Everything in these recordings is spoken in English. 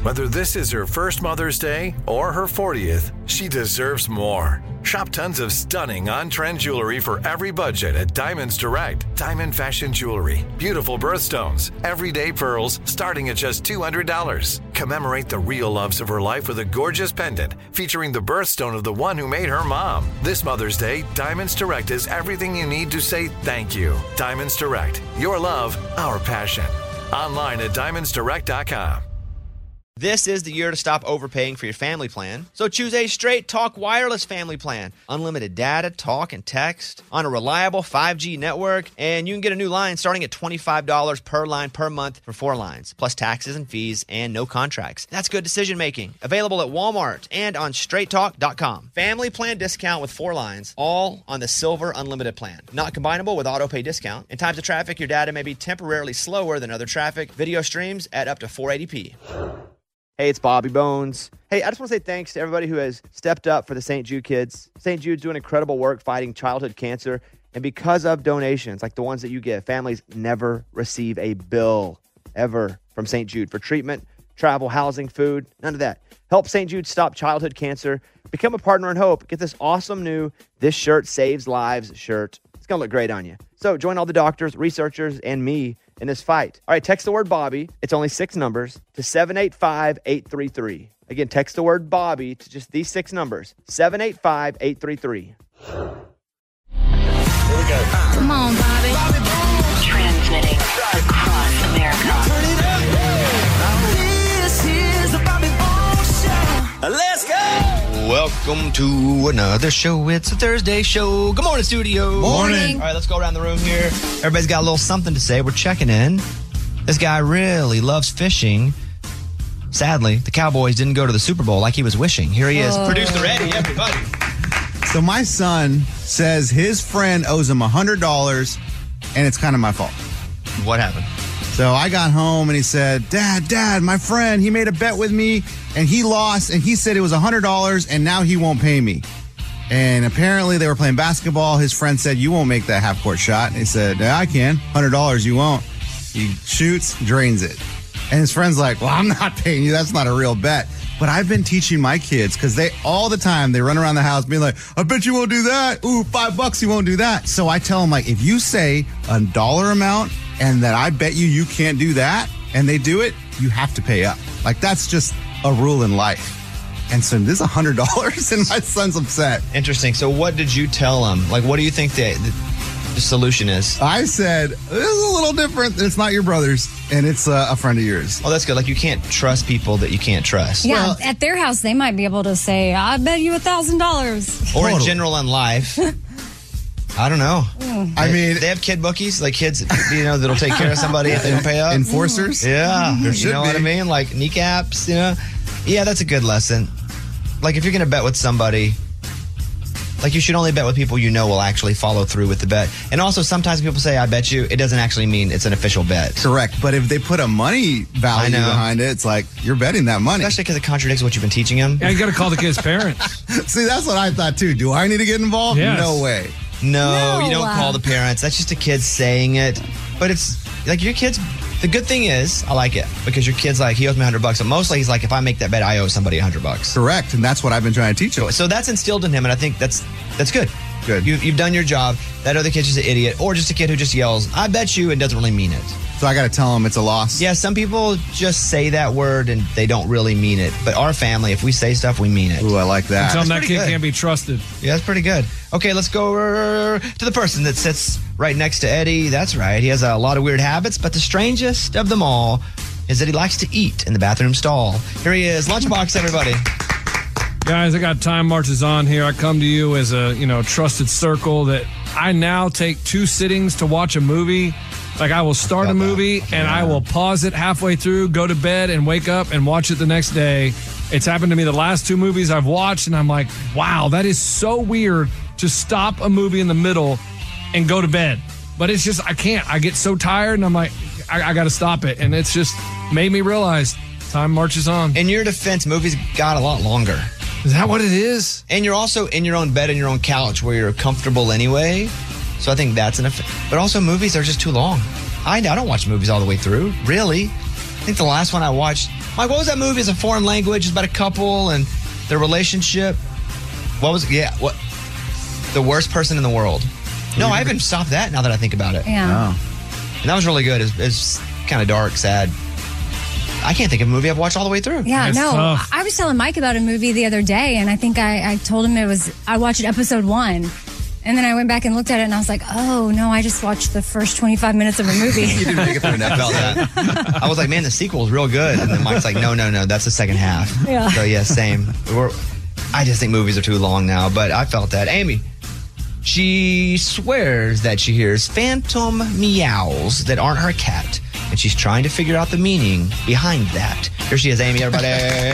Whether this is her first Mother's Day or her 40th, she deserves more. Shop tons of stunning on-trend jewelry for every budget at Diamonds Direct. Diamond fashion jewelry, beautiful birthstones, everyday pearls starting at just $200. Commemorate the real loves of her life with a gorgeous pendant featuring the birthstone of the one who made her mom. This Mother's Day, Diamonds Direct is everything you need to say thank you. Diamonds Direct. Your love, our passion. Online at diamondsdirect.com. This is the year to stop overpaying for your family plan. So choose a Straight Talk Wireless family plan. Unlimited data, talk, and text on a reliable 5G network. And you can get a new line starting at $25 per line per month for 4 lines, plus taxes and fees and no contracts. That's good decision making. Available at Walmart and on straighttalk.com. Family plan discount with 4 lines, all on the Silver Unlimited plan. Not combinable with auto pay discount. In times of traffic, your data may be temporarily slower than other traffic. Video streams at up to 480p. Hey, it's Bobby Bones. Hey, I just want to say thanks to everybody who has stepped up for the St. Jude kids. St. Jude's doing incredible work fighting childhood cancer. And because of donations like the ones that you give, families never receive a bill ever from St. Jude for treatment, travel, housing, food, none of that. Help St. Jude stop childhood cancer. Become a partner in hope. Get this awesome new This Shirt Saves Lives shirt. It's going to look great on you. So join all the doctors, researchers, and me in this fight. All right, text the word Bobby. It's only 6 numbers to 785-833. Again, text the word Bobby to just these 6 numbers, 785-833. Here we go. Come on, Bobby. Transmitting across America. Turn it up. This is the Bobby Bones Show. Let's go. Welcome to another show. It's a Thursday show. Good morning, studio. Morning. All right, let's go around the room here. Everybody's got a little something to say. We're checking in. This guy really loves fishing. Sadly, the Cowboys didn't go to the Super Bowl like he was wishing. Here he is. Producer Eddie, everybody. So my son says his friend owes him $100, and it's kind of my fault. What happened? So I got home, and he said, Dad, my friend, he made a bet with me, and he lost, and he said it was $100, and now he won't pay me. And apparently they were playing basketball. His friend said, you won't make that half-court shot. And he said, yeah, I can. $100, you won't. He shoots, drains it. And his friend's like, well, I'm not paying you. That's not a real bet. But I've been teaching my kids because they all the time they run around the house being like, I bet you won't do that. Ooh, $5 you won't do that. So I tell them, like, if you say a dollar amount and that I bet you can't do that, and they do it, you have to pay up. Like, that's just a rule in life. And so this is $100, and my son's upset. Interesting. So what did you tell him? Like, what do you think the solution is? I said, this is a little different. It's not your brother's, and it's a friend of yours. Oh, that's good. Like, you can't trust people that you can't trust. Yeah, Well, at their house, they might be able to say, I bet you $1,000. Or in Totally. general in life. I don't know. I mean, They have kid bookies, like kids, that'll take care of somebody if they don't pay up. enforcers? Yeah. There You should know what I be. mean? Like kneecaps, Yeah, that's a good lesson. Like, if you're going to bet with somebody, like, you should only bet with people you know will actually follow through with the bet. And also, sometimes people say, I bet you, it doesn't actually mean it's an official bet. Correct. But if they put a money value I know. behind it, it's like, you're betting that money. Especially because it contradicts what you've been teaching them. Yeah, you got to call the kid's parents. See, that's what I thought too. Do I need to get involved? Yes. No way. No, you don't No. call the parents. That's just a kid saying it. But it's like your kids. The good thing is, I like it because your kid's like, he owes me $100. But mostly he's like, if I make that bet, I owe somebody $100. Correct. And that's what I've been trying to teach him. So that's instilled in him, and I think that's good. Good. You've done your job. That other kid's just an idiot, or just a kid who just yells, I bet you, and doesn't really mean it. So I got to tell him it's a loss. Yeah, some people just say that word and they don't really mean it. But our family, if we say stuff, we mean it. Ooh, I like that. Tell them that pretty kid good. can't be trusted. Yeah, that's pretty good. Okay, let's go to the person that sits right next to Eddie. That's right. He has a lot of weird habits, but the strangest of them all is that he likes to eat in the bathroom stall. Here he is. Lunchbox, everybody. Guys, I got Time Marches On here. I come to you as a, trusted circle that I now take 2 sittings to watch a movie. Like, I will start a movie and I will pause it halfway through, go to bed and wake up and watch it the next day. It's happened to me the last 2 movies I've watched, and I'm like, wow, that is so weird to stop a movie in the middle and go to bed. But it's just, I can't. I get so tired and I'm like, I got to stop it. And it's just made me realize time marches on. In your defense, movies got a lot longer. Is that what it is? And you're also in your own bed and your own couch where you're comfortable anyway. So I think that's an effect. But also, movies are just too long. I don't watch movies all the way through, really. I think the last one I watched Mike, what was that movie? It's a foreign language. It's about a couple and their relationship. What was it? Yeah, what? The worst person in the world. No, I haven't stopped that now that I think about it. Yeah. And that was really good. It's kind of dark, sad. I can't think of a movie I've watched all the way through. Yeah, It's no. tough. I was telling Mike about a movie the other day, and I think I told him I watched episode 1. And then I went back and looked at it, and I was like, oh, no, I just watched the first 25 minutes of a movie. You didn't make it through an I felt episode. that. I was like, man, the sequel is real good. And then Mike's like, no, that's the second half. Yeah. So, yeah, same. I just think movies are too long now, but I felt that. Amy, she swears that she hears phantom meows that aren't her cat, and she's trying to figure out the meaning behind that. Here she is, Amy, everybody.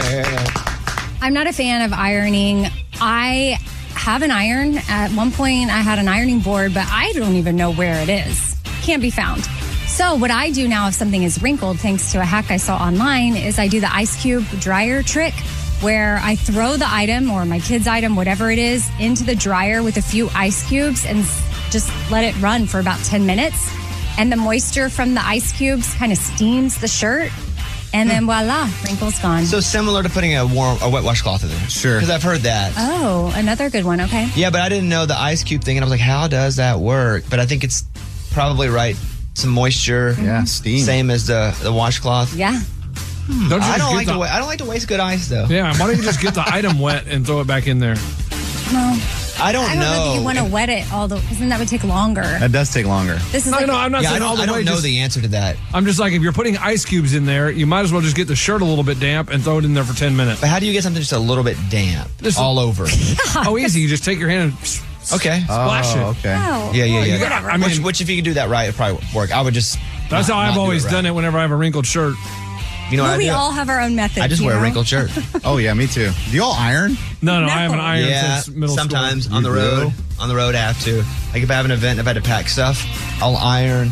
I'm not a fan of ironing. I have an iron. At one point, I had an ironing board, but I don't even know where it is. Can't be found. So what I do now if something is wrinkled, thanks to a hack I saw online, is I do the ice cube dryer trick, where I throw the item or my kid's item, whatever it is, into the dryer with a few ice cubes and just let it run for about 10 minutes. And the moisture from the ice cubes kind of steams the shirt. And then voila, wrinkles gone. So similar to putting a wet washcloth in there. Sure. Because I've heard that. Oh, another good one. Okay. Yeah, but I didn't know the ice cube thing, and I was like, how does that work? But I think it's probably right. Some moisture. Yeah, steam. Same as the washcloth. Yeah. Don't you I just don't get like to waste good ice though. Yeah, why don't you just get the item wet and throw it back in there? Well, I don't I don't know that you want to know. wet it because then that would take longer. That does take longer. This is No, like I'm not Yeah, I saying all don't, the I way. don't know Just, the answer to that. I'm just like, if you're putting ice cubes in there, you might as well just get the shirt a little bit damp and throw it in there for 10 minutes. But how do you get something just a little bit damp Just- all over? Oh, easy. You just take your hand and Okay. splash it. Okay. Oh, Yeah. you got- I mean- which if you could do that right, it'd probably work. I would just. That's how I've always done it whenever I have a wrinkled shirt. You know what Well, I we do? all have our own methods. I just you wear a know? wrinkled shirt. Oh, yeah, me too. Do you all iron? No, No. I haven't ironed Yeah, since middle sometimes school. on the You road. do? On the road, I have to. Like if I have an event, if I had to pack stuff, I'll iron.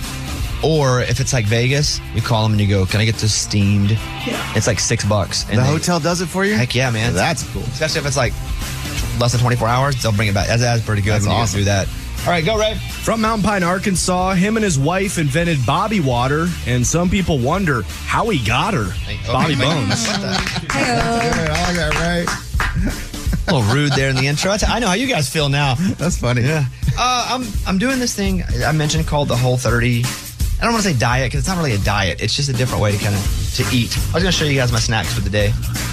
Or if it's like Vegas, you call them and you go, "Can I get this steamed?" Yeah. It's like $6. And The they- hotel does it for you? Heck yeah, man. That's cool. Especially if it's like less than 24 hours, they'll bring it back. That's pretty good. That's when you awesome. do that. All right, go Ray. From Mountain Pine, Arkansas, him and his wife invented Bobby Water, and some people wonder how he got her. Bobby Bones. What the? Hi-oh. Good, I like that, right? A little rude there in the intro. I know how you guys feel now. That's funny. Yeah. I'm doing this thing I mentioned called the Whole30. I don't want to say diet because it's not really a diet. It's just a different way to to eat. I was going to show you guys my snacks for the day.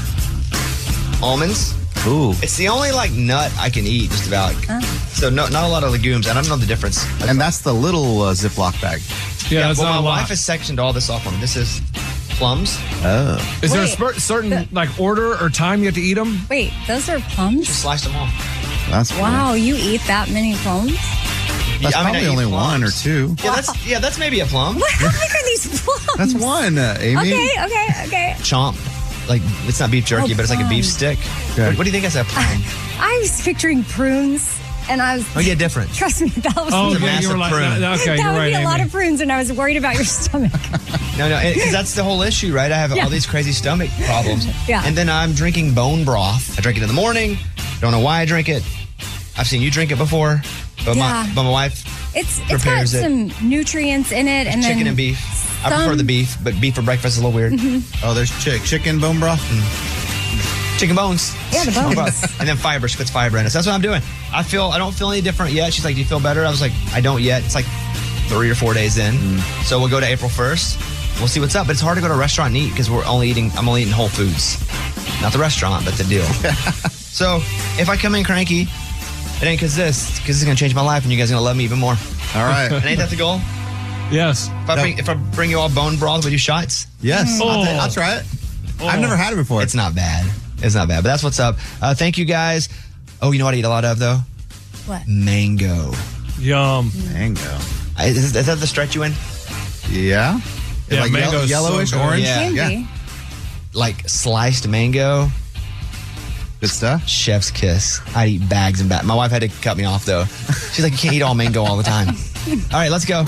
Almonds. Ooh. It's the only nut I can eat just about. So not a lot of legumes. I don't know the difference. And that's the little Ziploc bag. Yeah, that's well, not my a lot. wife has sectioned all this off for me. This is plums. Oh. Is there a Wait, certain order or time you have to eat them? Wait, those are plums? Just sliced them off. That's cool. Wow, you eat that many plums? That's I mean, I probably eat only plums. one or two. Yeah, that's maybe a plum. How big are these plums? That's one, Amy. Oh, Okay. Chomp. Like it's not beef jerky, Oh, but it's like a beef plums. stick. Okay. What do you think I said? Plum. I was picturing prunes, and I was. Oh yeah, different. Trust me, that was. Oh, a okay, you massive were like, prune. okay, that you're would right, be a lot Amy. of prunes, and I was worried about your stomach. No, because that's the whole issue, right? I have Yeah. all these crazy stomach problems. Yeah. And then I'm drinking bone broth. I drink it in the morning. Don't know why I drink it. I've seen you drink it before, but Yeah. my wife, It's got Prepares it. some nutrients in it, and chicken then and beef. I prefer the beef, but beef for breakfast is a little weird. Oh, there's chicken bone broth? Chicken bones. Yeah, the bones. Bone broth. And then fiber. She puts fiber in it. So that's what I'm doing. I don't feel any different yet. She's like, do you feel better? I was like, I don't yet. It's like 3 or 4 days in. So we'll go to April 1st. We'll see what's up. But it's hard to go to a restaurant and eat because I'm only eating Whole Foods. Not the restaurant, but the deal. So if I come in cranky, it ain't because this is going to change my life and you guys are going to love me even more. All right. And ain't that the goal? Yes. If I bring you all bone broth, would you shots? Yes. Oh. I'll try it. I've never had it before. It's not bad. It's not bad, but that's what's up. Thank you guys. Oh, you know what I eat a lot of though? What? Mango. Yum. Mango. Is that the stretch you in? Yeah? Yeah, like mango's yellowish, so good. orange? Yeah. Can Yeah. be. Like sliced mango, Good stuff. chef's kiss. I eat bags and bags. My wife had to cut me off though. She's like, you can't eat all mango all the time. All right, let's go.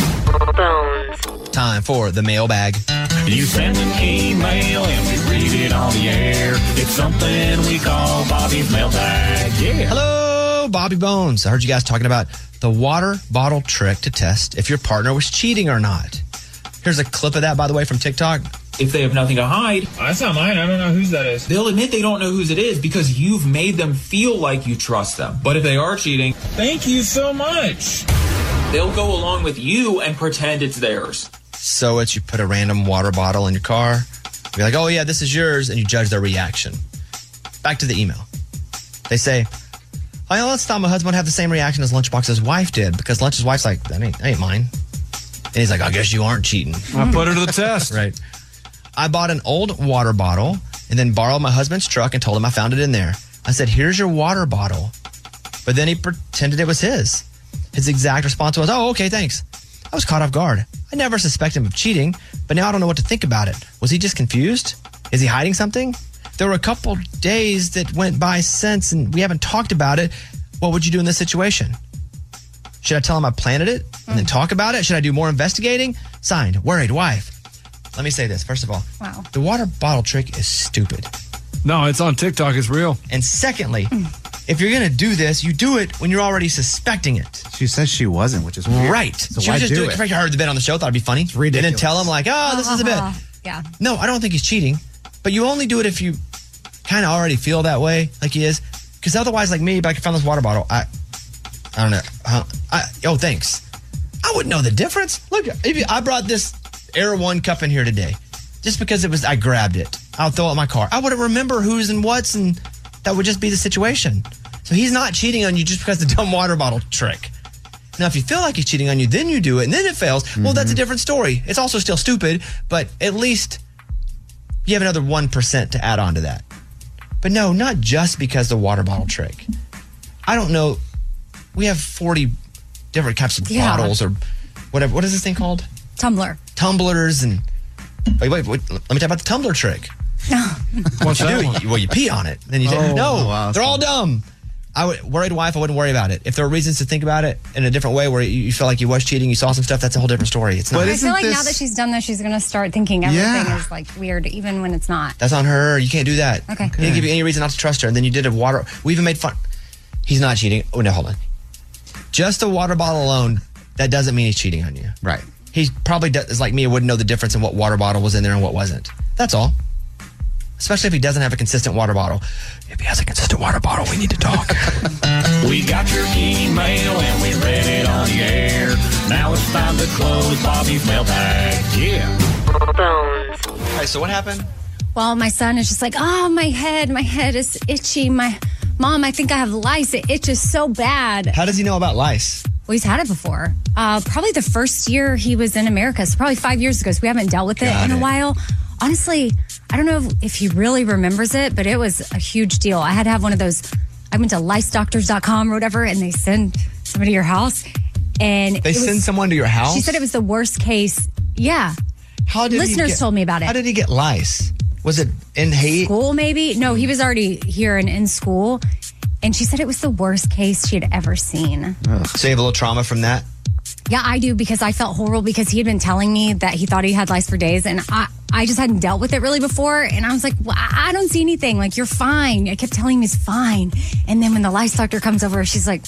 Time for the mailbag. You send an email and we read it on the air. It's something we call Bobby's mailbag. Yeah. Hello, Bobby Bones. I heard you guys talking about the water bottle trick to test if your partner was cheating or not. Here's a clip of that, by the way, from TikTok. if they have nothing to hide. That's not mine. I don't know whose that is. They'll admit they don't know whose it is because you've made them feel like you trust them. But if they are cheating, thank you so much. They'll go along with you and pretend it's theirs. So it's you put a random water bottle in your car, be like, oh yeah, this is yours, and you judge their reaction. Back to the email. They say, oh yeah, let's thought my husband would have the same reaction as Lunchbox's wife did, because Lunch's wife's like, that ain't mine. And he's like, I guess you aren't cheating. I put her to the test. Right. I bought an old water bottle and then borrowed my husband's truck and told him I found it in there. I said, here's your water bottle. But then he pretended it was his. His exact response was, oh, okay, thanks. I was caught off guard. I never suspected him of cheating, but now I don't know what to think about it. Was he just confused? Is he hiding something? There were a couple days that went by since, and we haven't talked about it. What would you do in this situation? Should I tell him I planted it and then talk about it? Should I do more investigating? Signed, worried wife. Let me say this. First of all, wow. The water bottle trick is stupid. No, it's on TikTok. It's real. And secondly, if you're going to do this, you do it when you're already suspecting it. She says she wasn't, which is weird. Right. So she why was just do doing it? it. If I heard the bit on the show, thought it'd be funny. It's ridiculous. And then tell him like, oh, this is a bit. Yeah. No, I don't think he's cheating. But you only do it if you kind of already feel that way, like he is. Because otherwise, like me, if I found this water bottle, I don't know. Oh, thanks. I wouldn't know the difference. Look, I brought this Air One cup in here today. Just because I grabbed it. I'll throw it in my car. I wouldn't remember who's and what's, and that would just be the situation. So he's not cheating on you just because of the dumb water bottle trick. Now, if you feel like he's cheating on you, then you do it, and then it fails. Well, that's a different story. It's also still stupid, but at least you have another 1% to add on to that. But no, not just because the water bottle trick. I don't know. We have 40 different types of bottles or whatever. What is this thing called? Tumbler. Tumblers and... Wait. Let me talk about the tumbler trick. What's that one? Well, you pee on it. Then you say, they're all dumb. Worried wife, I wouldn't worry about it. If there are reasons to think about it in a different way where you feel like you was cheating, you saw some stuff, that's a whole different story. It's not. I feel like now that she's done this, she's going to start thinking everything is like weird, even when it's not. That's on her. You can't do that. Okay. He didn't give you any reason not to trust her. And then you did a water. We even made fun. He's not cheating. Oh, no, hold on. Just a water bottle alone, that doesn't mean he's cheating on you. Right. He probably is like me, wouldn't know the difference in what water bottle was in there and what wasn't. That's all. Especially if he doesn't have a consistent water bottle. If he has a consistent water bottle, we need to talk. We got your email and we read it on the air. Now it's time to close Bobby's mailbag. Yeah. Okay, so what happened? Well, my son is just like, oh, my head is itchy. Mom, I think I have lice. It itches so bad. How does he know about lice? Well, he's had it before. Probably the first year he was in America. So probably 5 years ago. So we haven't dealt with it in a while. Honestly, I don't know if he really remembers it, but it was a huge deal. I had to have one of those. I went to licedoctors.com or whatever, and they send somebody to your house. And they send someone to your house? She said it was the worst case. Yeah. Listeners told me about it. How did he get lice? Was it in school, maybe? No, he was already here and in school. And she said it was the worst case she had ever seen. So you have a little trauma from that? Yeah, I do, because I felt horrible because he had been telling me that he thought he had lice for days, and I just hadn't dealt with it really before. And I was like, well, I don't see anything. Like, you're fine. I kept telling him he's fine. And then when the lice doctor comes over, she's like,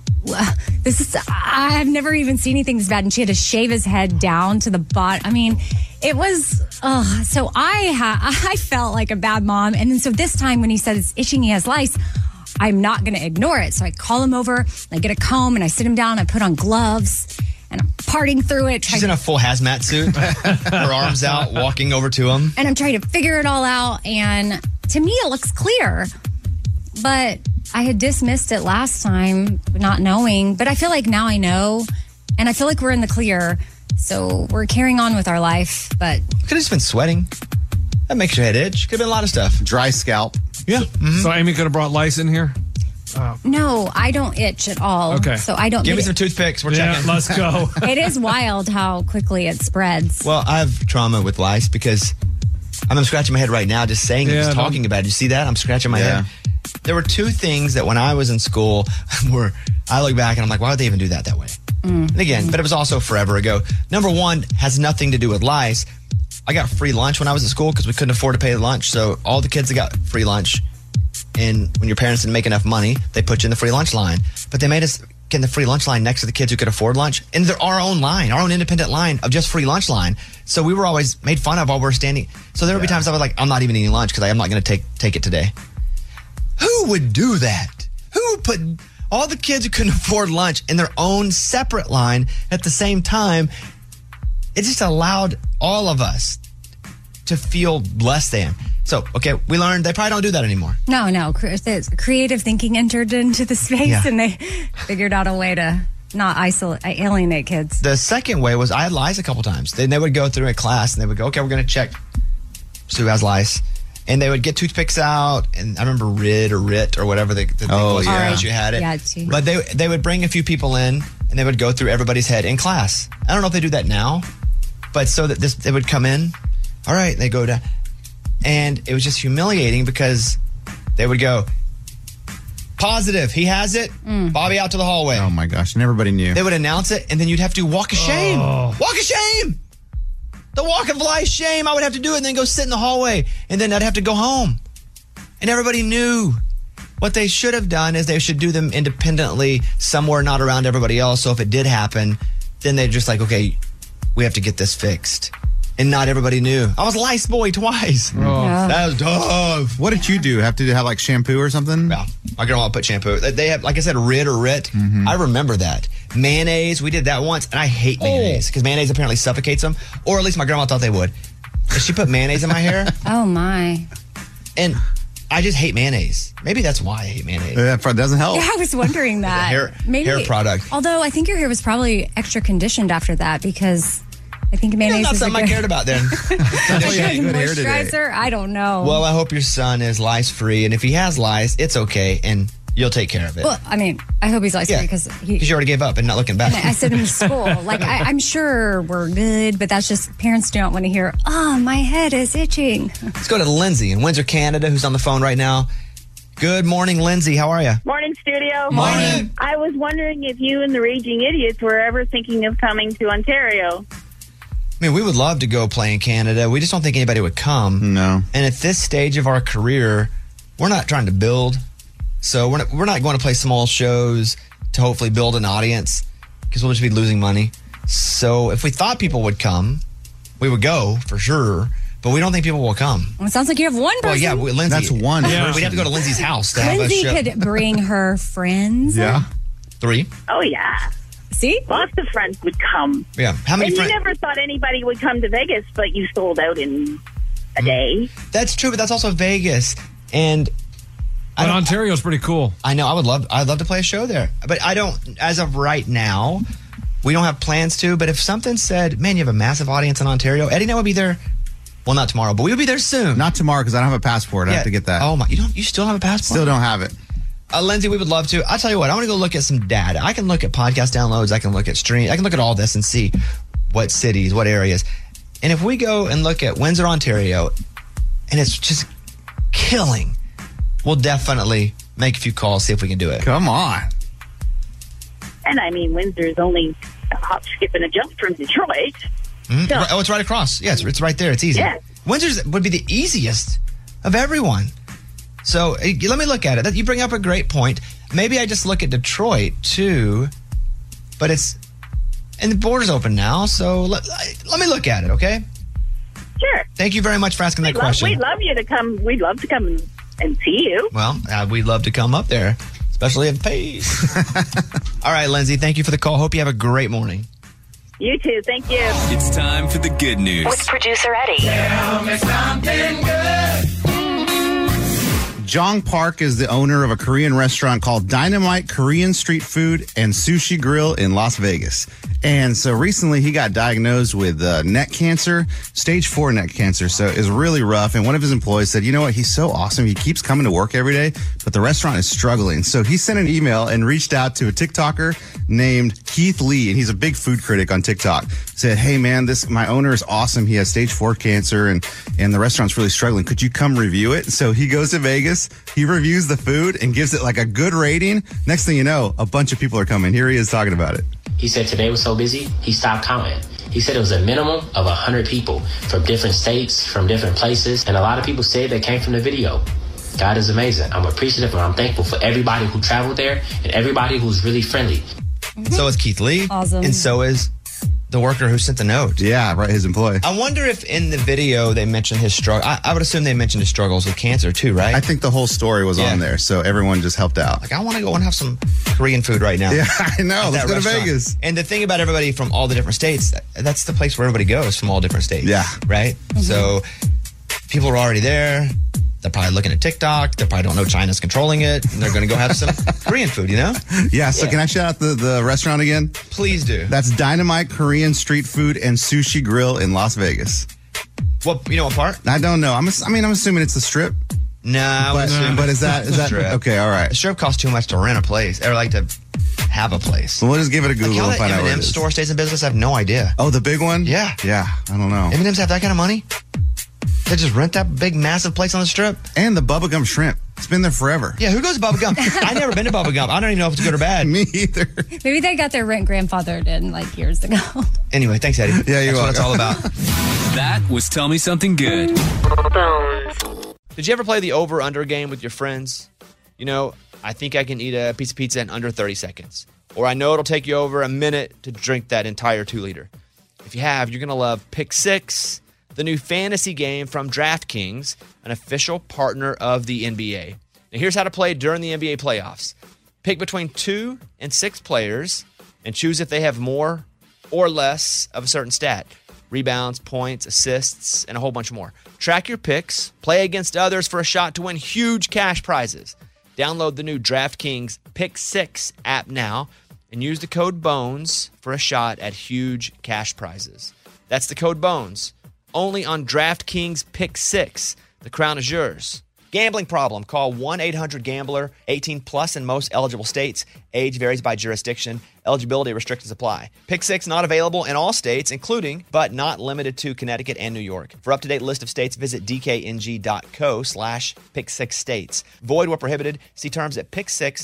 I've never even seen anything this bad. And she had to shave his head down to the bottom. I mean, it was, so I felt like a bad mom. And then so this time when he said it's itching, he has lice, I'm not going to ignore it. So I call him over, I get a comb, and I sit him down, I put on gloves, and I'm parting through it. She's in a full hazmat suit, her arms out, walking over to him. And I'm trying to figure it all out. And to me, it looks clear. But I had dismissed it last time, not knowing. But I feel like now I know. And I feel like we're in the clear. So we're carrying on with our life. But could have just been sweating. That makes your head itch. Could have been a lot of stuff. Dry scalp. Yeah. So Amy could have brought lice in here? No, I don't itch at all. Okay. So I don't. Give me some toothpicks. We're checking. Let's go. It is wild how quickly it spreads. Well, I have trauma with lice because I'm scratching my head right now just saying it, just talking about it. You see that? I'm scratching my head. There were two things that when I was in school where I look back and I'm like, why would they even do that way? And again, but it was also forever ago. Number one has nothing to do with lice. I got free lunch when I was at school because we couldn't afford to pay the lunch. So all the kids that got free lunch, and when your parents didn't make enough money, they put you in the free lunch line. But they made us getting the free lunch line next to the kids who could afford lunch. And they're our own line, our own independent line of just free lunch line. So we were always made fun of while we're standing. So there would be times I was like, I'm not even eating lunch because I'm not going to take it today. Who would do that? Who would put all the kids who couldn't afford lunch in their own separate line at the same time? It just allowed all of us to feel less than. So, okay, we learned they probably don't do that anymore. No. Creative thinking entered into the space and they figured out a way to not alienate kids. The second way was I had lice a couple times. Then they would go through a class and they would go, okay, we're going to check Sue has lice. And they would get toothpicks out. And I remember RIT or whatever the thing was. Yeah. You had it. Yeah, too. But they would bring a few people in and they would go through everybody's head in class. I don't know if they do that now, but so that they would come in. All right, they go down. And it was just humiliating because they would go, positive, he has it. Bobby out to the hallway. Oh my gosh, and everybody knew. They would announce it, and then you'd have to walk of shame. Walk of shame. The walk of life shame. I would have to do it and then go sit in the hallway, and then I'd have to go home. And everybody knew. What they should have done is they should do them independently somewhere not around everybody else. So if it did happen, then they're just like, okay, we have to get this fixed. And not everybody knew. I was lice boy twice. That was tough. What did you do? Have to have like shampoo or something? Yeah, my grandma put shampoo. They have, like I said, RIT. I remember that. Mayonnaise, we did that once, and I hate mayonnaise because mayonnaise apparently suffocates them, or at least my grandma thought they would. And she put mayonnaise in my hair. Oh my! And I just hate mayonnaise. Maybe that's why I hate mayonnaise. That doesn't help. Yeah, I was wondering that. hair product. Although I think your hair was probably extra conditioned after that because I think mayonnaise not is something I cared about then. moisturizer. I don't know. Well, I hope your son is lice-free, and if he has lice, it's okay, and you'll take care of it. Well, I mean, I hope he's lice-free because you already gave up and not looking back. I sent him to school. Like, I'm sure we're good, but that's just parents don't want to hear, my head is itching. Let's go to Lindsay in Windsor, Canada, who's on the phone right now. Good morning, Lindsay. How are you? Morning, studio. Morning. I was wondering if you and the Raging Idiots were ever thinking of coming to Ontario. I mean, we would love to go play in Canada. We just don't think anybody would come. No. And at this stage of our career, we're not trying to build. So we're not going to play small shows to hopefully build an audience because we'll just be losing money. So if we thought people would come, we would go for sure. But we don't think people will come. Well, it sounds like you have one person. Well, yeah, Lindsay. That's one. Yeah. We'd have to go to Lindsay's house to have a Lindsay show. could bring her friends. Yeah. 3. Oh, yeah. See? Lots of friends would come. Yeah. How many and friends? you never thought anybody would come to Vegas, but you sold out in a day. That's true, but that's also Vegas. And But Ontario's pretty cool. I know. I'd love to play a show there. But I don't, as of right now, we don't have plans to. But if something said, man, you have a massive audience in Ontario, Eddie and I would be there. Well, not tomorrow, but we would be there soon. Not tomorrow because I don't have a passport. I have to get that. Oh my! You still have a passport? Still don't have it. Lindsay, we would love to. I'll tell you what. I want to go look at some data. I can look at podcast downloads. I can look at streams. I can look at all this and see what cities, what areas. And if we go and look at Windsor, Ontario, and it's just killing, we'll definitely make a few calls, see if we can do it. Come on. And I mean, Windsor is only a hop, skip, and a jump from Detroit. Mm-hmm. So, Oh, it's right across. Yes, it's right there. It's easy. Yeah. Windsor's would be the easiest of everyone. So let me look at it. You bring up a great point. Maybe I just look at Detroit too, but and the border's open now. So let me look at it. Okay. sure. Thank you very much for asking that question. We'd love you to come. We'd love to come and see you. Well, we'd love to come up there, especially if it pays. All right, Lindsay. Thank you for the call. Hope you have a great morning. You too. Thank you. It's time for the good news. With producer Eddie. Tell me something good. Jong Park is the owner of a Korean restaurant called Dynamite Korean Street Food and Sushi Grill in Las Vegas. And so recently he got diagnosed with neck cancer, stage 4 neck cancer. So it's really rough. And one of his employees said, you know what? He's so awesome. He keeps coming to work every day, but the restaurant is struggling. So he sent an email and reached out to a TikToker named Keith Lee. And he's a big food critic on TikTok. Said, hey man, my owner is awesome. He has stage 4 cancer and the restaurant's really struggling. Could you come review it? So he goes to Vegas. He reviews the food and gives it like a good rating. Next thing you know, a bunch of people are coming. Here he is talking about it. He said today was so busy, he stopped counting. He said it was a minimum of 100 people from different states, from different places, and a lot of people said they came from the video. God is amazing. I'm appreciative and I'm thankful for everybody who traveled there and everybody who's really friendly. So is Keith Lee. Awesome. And so is the worker who sent the note. Yeah, right, his employee. I wonder if in the video they mentioned his struggle. I would assume they mentioned his struggles with cancer too, right? I think the whole story was on there, so everyone just helped out. Like, I want to go and have some Korean food right now. Yeah, I know. At Let's that go to restaurant. Vegas. And the thing about everybody from all the different states, that's the place where everybody goes from all different states. Yeah. Right? So people are already there. They're probably looking at TikTok. They probably don't know China's controlling it. And they're going to go have some Korean food, you know? Yeah, so can I shout out the restaurant again? Please do. That's Dynamite Korean Street Food and Sushi Grill in Las Vegas. What, you know what part? I don't know. I'm assuming it's the Strip. No, but is that okay? All right. The Strip costs too much to rent a place or like to have a place. Well, we'll just give it a Google like how and find the out where it M&M is. store stays in business. I have no idea. Oh, the big one? Yeah. Yeah, I don't know. M&M's have that kind of money? They just rent that big, massive place on the Strip? And the Bubblegum Shrimp. It's been there forever. Yeah, who goes to Bubba Gump? I've never been to Bubba Gump. I don't even know if it's good or bad. Me either. Maybe they got their rent grandfathered in like years ago. Anyway, thanks, Eddie. Yeah, you're That's what it's all about. That was Tell Me Something Good. Did you ever play the over-under game with your friends? You know, I think I can eat a piece of pizza in under 30 seconds. Or I know it'll take you over a minute to drink that entire 2-liter. If you have, you're going to love Pick 6, the new fantasy game from DraftKings, an official partner of the NBA. Now, here's how to play during the NBA playoffs. Pick between 2 and 6 players and choose if they have more or less of a certain stat. Rebounds, points, assists, and a whole bunch more. Track your picks, play against others for a shot to win huge cash prizes. Download the new DraftKings Pick 6 app now and use the code BONES for a shot at huge cash prizes. That's the code BONES. Only on DraftKings Pick 6. The crown is yours. Gambling problem? Call 1-800-GAMBLER. 18 plus in most eligible states. Age varies by jurisdiction. Eligibility restrictions apply. Pick 6 not available in all states, including but not limited to Connecticut and New York. For up-to-date list of states, visit dkng.co/pick6states. Void where prohibited. See terms at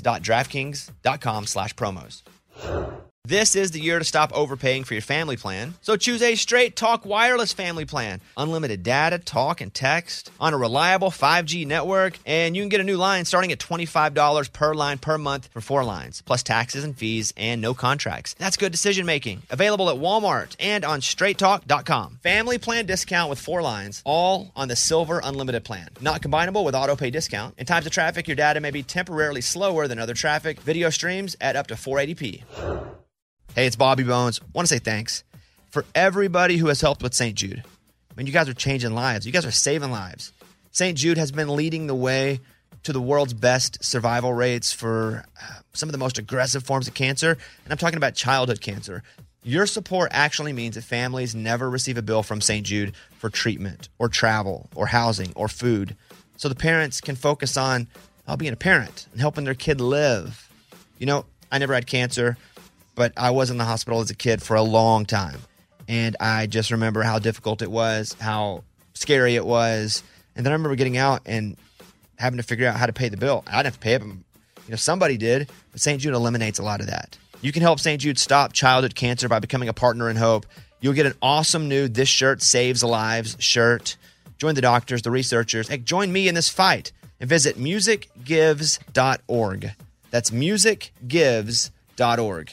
pick6.draftkings.com/promos. This is the year to stop overpaying for your family plan. So choose a Straight Talk Wireless family plan. Unlimited data, talk, and text on a reliable 5G network. And you can get a new line starting at $25 per line per month for 4 lines, plus taxes and fees and no contracts. That's good decision making. Available at Walmart and on straighttalk.com. Family plan discount with 4 lines, all on the Silver Unlimited plan. Not combinable with auto pay discount. In times of traffic, your data may be temporarily slower than other traffic. Video streams at up to 480p. Hey, it's Bobby Bones. I want to say thanks for everybody who has helped with St. Jude. I mean, you guys are changing lives. You guys are saving lives. St. Jude has been leading the way to the world's best survival rates for some of the most aggressive forms of cancer, and I'm talking about childhood cancer. Your support actually means that families never receive a bill from St. Jude for treatment or travel or housing or food, so the parents can focus on being a parent and helping their kid live. You know, I never had cancer, but I was in the hospital as a kid for a long time. And I just remember how difficult it was, how scary it was. And then I remember getting out and having to figure out how to pay the bill. I didn't have to pay it, but somebody did. But St. Jude eliminates a lot of that. You can help St. Jude stop childhood cancer by becoming a partner in hope. You'll get an awesome new This Shirt Saves Lives shirt. Join the doctors, the researchers. Hey, join me in this fight and visit musicgives.org. That's musicgives.org.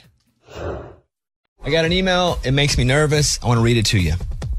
I got an email. It makes me nervous. I want to read it to you.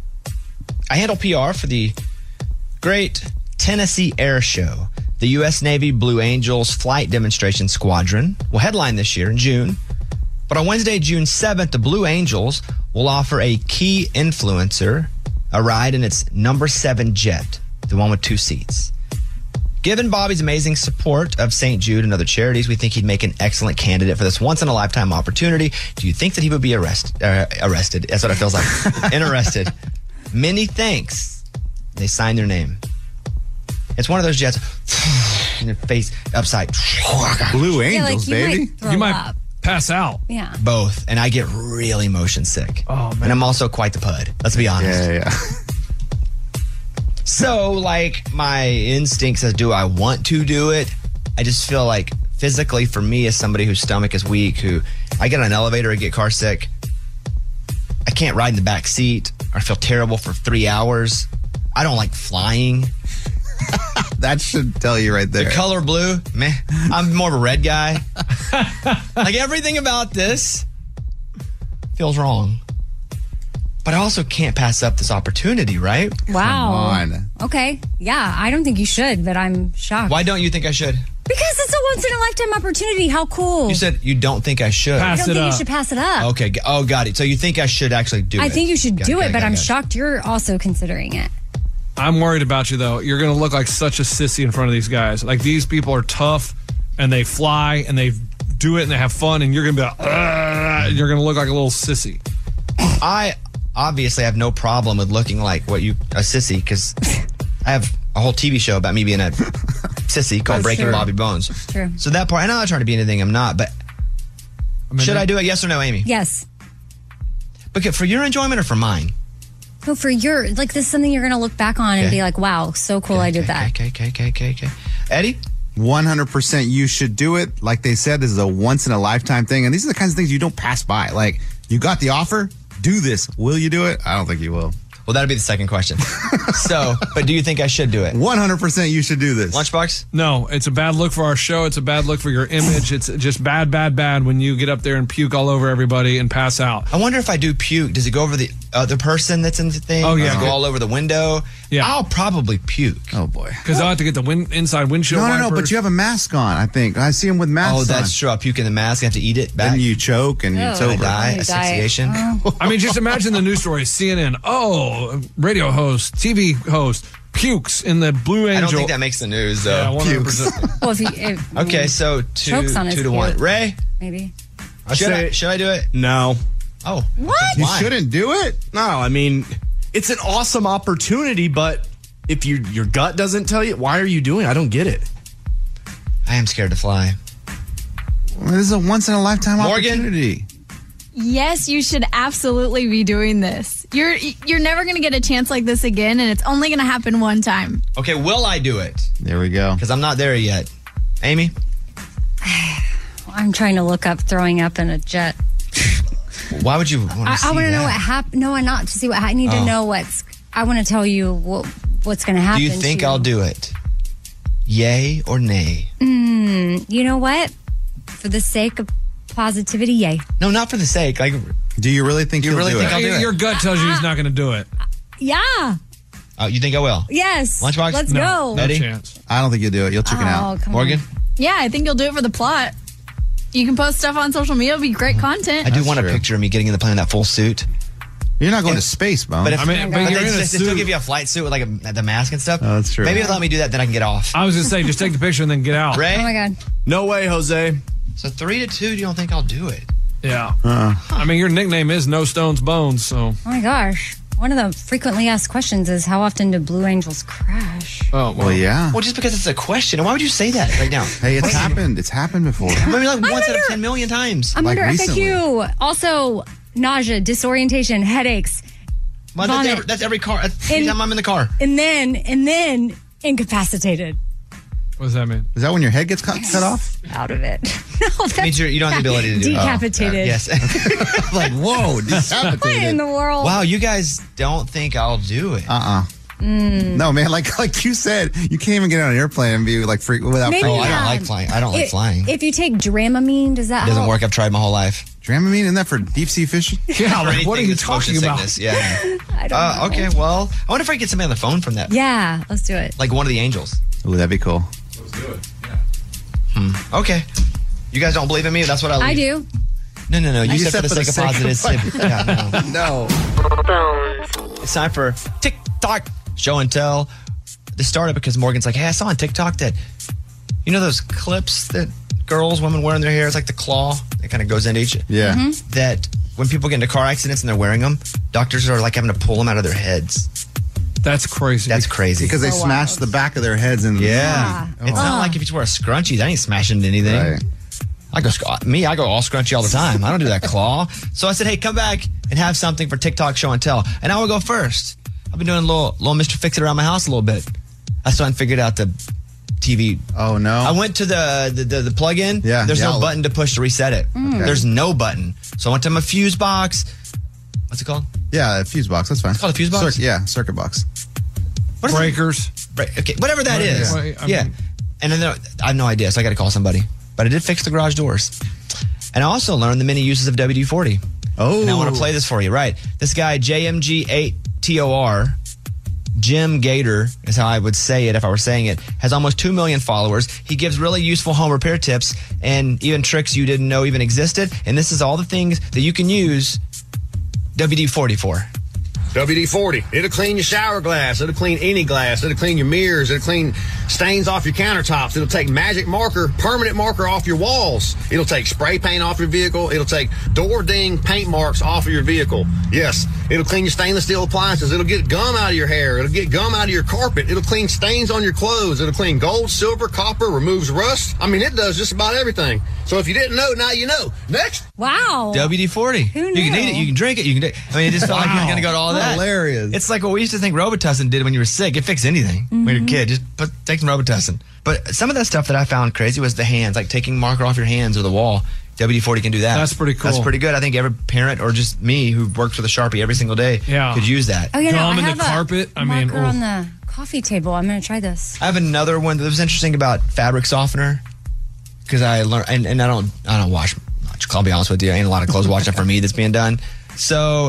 I handle PR for the great Tennessee Air Show. The U.S. Navy Blue Angels Flight Demonstration Squadron will headline this year in June. But on Wednesday, June 7th, the Blue Angels will offer a key influencer a ride in its number 7 jet, the one with 2 seats. Given Bobby's amazing support of St. Jude and other charities, we think he'd make an excellent candidate for this once-in-a-lifetime opportunity. Do you think that he would be arrested? That's what it feels like. Interested. Many thanks. They signed their name. It's one of those jets. And your face upside. Blue Angels, baby. You might pass out. Yeah. Both. And I get really motion sick. Oh, man. And I'm also quite the pud. Let's be honest. Yeah. So, like, my instinct says, do I want to do it? I just feel like physically, for me, as somebody whose stomach is weak, who I get on an elevator and get car sick, I can't ride in the back seat or feel terrible for 3 hours. I don't like flying. That should tell you right there. The color blue, man, I'm more of a red guy. Like everything about this feels wrong. But I also can't pass up this opportunity, right? Wow. Come on. Okay. Yeah, I don't think you should, but I'm shocked. Why don't you think I should? Because it's a once-in-a-lifetime opportunity. How cool. You said you don't think I should. I don't think you should pass it up. Okay. Oh, got it. So you think I should actually do it? I think you should do it, but I'm shocked. shocked you're also considering it. I'm worried about you, though. You're going to look like such a sissy in front of these guys. Like, these people are tough, and they fly, and they do it, and they have fun, and you're going to be like, and you're going to look like a little sissy. I obviously have no problem with looking like a sissy, because I have a whole TV show about me being a sissy called Breaking Bobby Bones. True. So that part, I'm not trying to be anything I'm not, but should I do it, yes or no, Amy? Yes. Okay, for your enjoyment or for mine? No, for your, like, this is something you're going to look back on and be like, wow, so cool I did that. Okay. Eddie? 100% you should do it. Like they said, this is a once-in-a-lifetime thing, and these are the kinds of things you don't pass by. Like, you got the offer, do this. Will you do it? I don't think you will. Well, that'll be the second question. So, but do you think I should do it? 100% you should do this. Lunchbox? No, it's a bad look for our show. It's a bad look for your image. It's just bad when you get up there and puke all over everybody and pass out. I wonder if I do puke, does it go over the other person that's in the thing? Oh, yeah. Does it go all over the window? Yeah. I'll probably puke. Oh, boy. Because I'll have to get the inside windshield No, wipers. but you have a mask on, I think. I see him with masks on. Oh, that's true. I'll puke in the mask. I have to eat it back. Then you choke and it's over. Die, asphyxiation. I mean, just imagine the news story. CNN, radio host, TV host, pukes in the Blue Angel. I don't think that makes the news, though. Yeah, 100%. Well, if Okay, so chokes on his 2-1. puke. Ray? Maybe. Should I do it? No. Oh. What? You shouldn't do it? No, I mean, it's an awesome opportunity, but if your gut doesn't tell you, why are you doing it? I don't get it. I am scared to fly. Well, this is a once-in-a-lifetime Morgan? opportunity. Yes, you should absolutely be doing this. You're never going to get a chance like this again, and it's only going to happen one time. Okay, will I do it? There we go. Because I'm not there yet. Amy? I'm trying to look up throwing up in a jet. Why would you want to see I want to know that? what happened. No, I'm not to see what I need to know I want to tell you what's going to happen. Do you think I'll do it? Yay or nay? You know what? For the sake of positivity, yay. No, not for the sake. Like, do you really think you really think I'll do it? Your gut tells you he's not going to do it. Yeah. Oh, you think I will? Yes. Lunchbox? Let's go. No Eddie? chance. I don't think you'll do it. You'll chicken out. Come Morgan? Yeah, I think you'll do it for the plot. You can post stuff on social media. It'll be great content. I do want true. a picture of me getting in the plane in that full suit. You're not going to space, Bone. But if but you're in a they still suit. give you a flight suit with like the mask and stuff. Oh, that's true. Maybe if they let me do that, then I can get off. I was going to say, just take the picture and then get out. Ray? Oh my God. No way, Jose. So 3-2, you don't think I'll do it? Yeah. I mean, your nickname is No Stones Bones, so. Oh my gosh. One of the frequently asked questions is how often do Blue Angels crash? Oh, well, yeah. Well, just because it's a question. And why would you say that right now? Hey, it's happened. It's happened before. Maybe like once out of 10 million times. I'm Like under recently. FAQ. Also, nausea, disorientation, headaches, Well, vomit. that's every car. That's every time I'm in the car. and then incapacitated. What does that mean? Is that when your head gets cut off? Out of it. No, that's It means you don't have the ability to do it. decapitated. Yes. Like, whoa, What in decapitated. the world? Wow, you guys don't think I'll do it. No, man, like you said, you can't even get on an airplane and be like freak without Maybe Oh, freaking I don't out. like flying. I don't like flying. If you take Dramamine, does that It doesn't help? work. I've tried my whole life. Dramamine, isn't that for deep sea fishing? Yeah, For like, what are anything you that's motion talking about? sickness, Yeah. I don't know. Okay, well, I wonder if I can get somebody on the phone from that. Yeah, let's do it. Like one of the angels. Ooh, that'd be cool. Okay. You guys don't believe in me? That's what I I do. No. You said for the sake of positive. Yeah, no. No. It's time for TikTok show and tell. This started because Morgan's like, hey, I saw on TikTok that, you know those clips that women wear in their hair? It's like the claw. It kind of goes into each. Yeah. Mm-hmm. That when people get into car accidents and they're wearing them, doctors are like having to pull them out of their heads. That's crazy. That's crazy. Because they So smash wild. the back of their heads and Yeah. Oh. It's not like if you just wear a scrunchie. That ain't smashing into anything. Right. I go all scrunchy all the time. I don't do that claw. So I said, hey, come back and have something for TikTok show and tell. And I will go first. I've been doing a little Mr. Fix It around my house a little bit. I still haven't figured out the TV. Oh, no. I went to the plug-in. Yeah, There's the no outlet. button to push to reset it. Okay. There's no button. So I went to my fuse box. What's it called? Yeah, a fuse box. That's fine. It's called a fuse box? Circuit box. Breakers. Okay, whatever that is. Yeah. And then I have no idea, so I got to call somebody. But I did fix the garage doors. And I also learned the many uses of WD-40. Oh. And I want to play this for you. Right. This guy, JMG8TOR, Jim Gator is how I would say it if I were saying it, has almost 2 million followers. He gives really useful home repair tips and even tricks you didn't know even existed. And this is all the things that you can use WD-40 for. WD-40. It'll clean your shower glass. It'll clean any glass. It'll clean your mirrors. It'll clean stains off your countertops. It'll take magic marker, permanent marker off your walls. It'll take spray paint off your vehicle. It'll take door ding paint marks off of your vehicle. Yes, it'll clean your stainless steel appliances. It'll get gum out of your hair. It'll get gum out of your carpet. It'll clean stains on your clothes. It'll clean gold, silver, copper, removes rust. I mean, it does just about everything. So if you didn't know, now you know. Next. Wow. WD-40. Who knew? You can eat it. You can drink it. You can. I mean, it just felt like you were going to go to all that. Hilarious. It's like what we used to think Robitussin did when you were sick. It fixed anything when you're a kid. Just take some Robitussin. But some of that stuff that I found crazy was the hands, like taking marker off your hands or the wall. WD-40 can do that. That's pretty cool. That's pretty good. I think every parent or just me who works with a Sharpie every single day could use that. Oh, yeah, no, Gum I in have the carpet. A marker on the coffee table. I'm going to try this. I have another one that was interesting about fabric softener because I learned, and I don't wash much. I'll be honest with you. Ain't a lot of clothes washing for me that's being done. So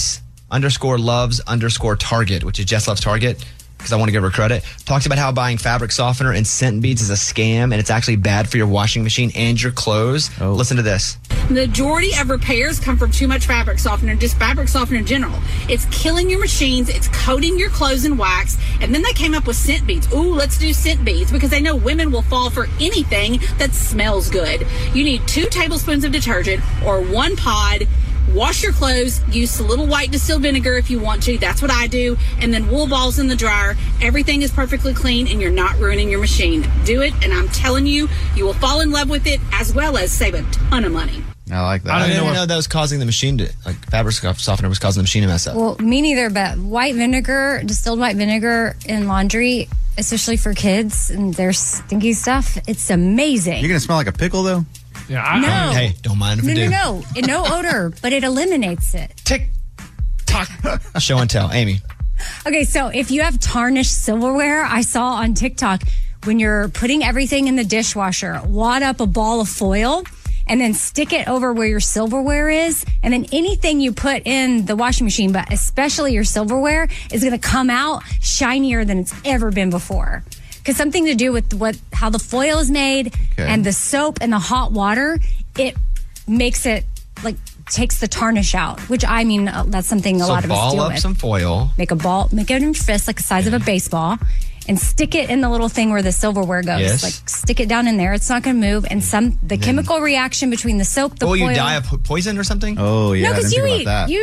Jess_loves_Target, which is Jess Loves Target, because I want to give her credit, talks about how buying fabric softener and scent beads is a scam and it's actually bad for your washing machine and your clothes. Listen to this. The majority of repairs come from too much fabric softener, just fabric softener in general. It's killing your machines, it's coating your clothes in wax, and then they came up with scent beads. Ooh, let's do scent beads because they know women will fall for anything that smells good. You need 2 tablespoons of detergent or 1 pod. Wash your clothes, use a little white distilled vinegar if you want to. That's what I do. And then wool balls in the dryer. Everything is perfectly clean and you're not ruining your machine. Do it, and I'm telling you, you will fall in love with it as well as save a ton of money. I like that. I didn't know that was causing the machine to, like, fabric softener was causing the machine to mess up. Well, me neither, but white vinegar, distilled white vinegar in laundry, especially for kids and their stinky stuff, it's amazing. You're going to smell like a pickle, though? No. Hey, don't mind if I do. No. No odor, but it eliminates it. Tick, tock. Show and tell. Amy. Okay, so if you have tarnished silverware, I saw on TikTok, when you're putting everything in the dishwasher, wad up a ball of foil and then stick it over where your silverware is. And then anything you put in the washing machine, but especially your silverware, is going to come out shinier than it's ever been before. Because something to do with how the foil is made and the soap and the hot water, it makes it, like, takes the tarnish out, which, I mean, that's something a lot of us deal with. So ball up some foil. Make it in your fist, like the size of a baseball, and stick it in the little thing where the silverware goes. Yes. Like, stick it down in there. It's not going to move. And the chemical reaction between the soap, the foil. You die of poison or something? Oh, yeah. No, because you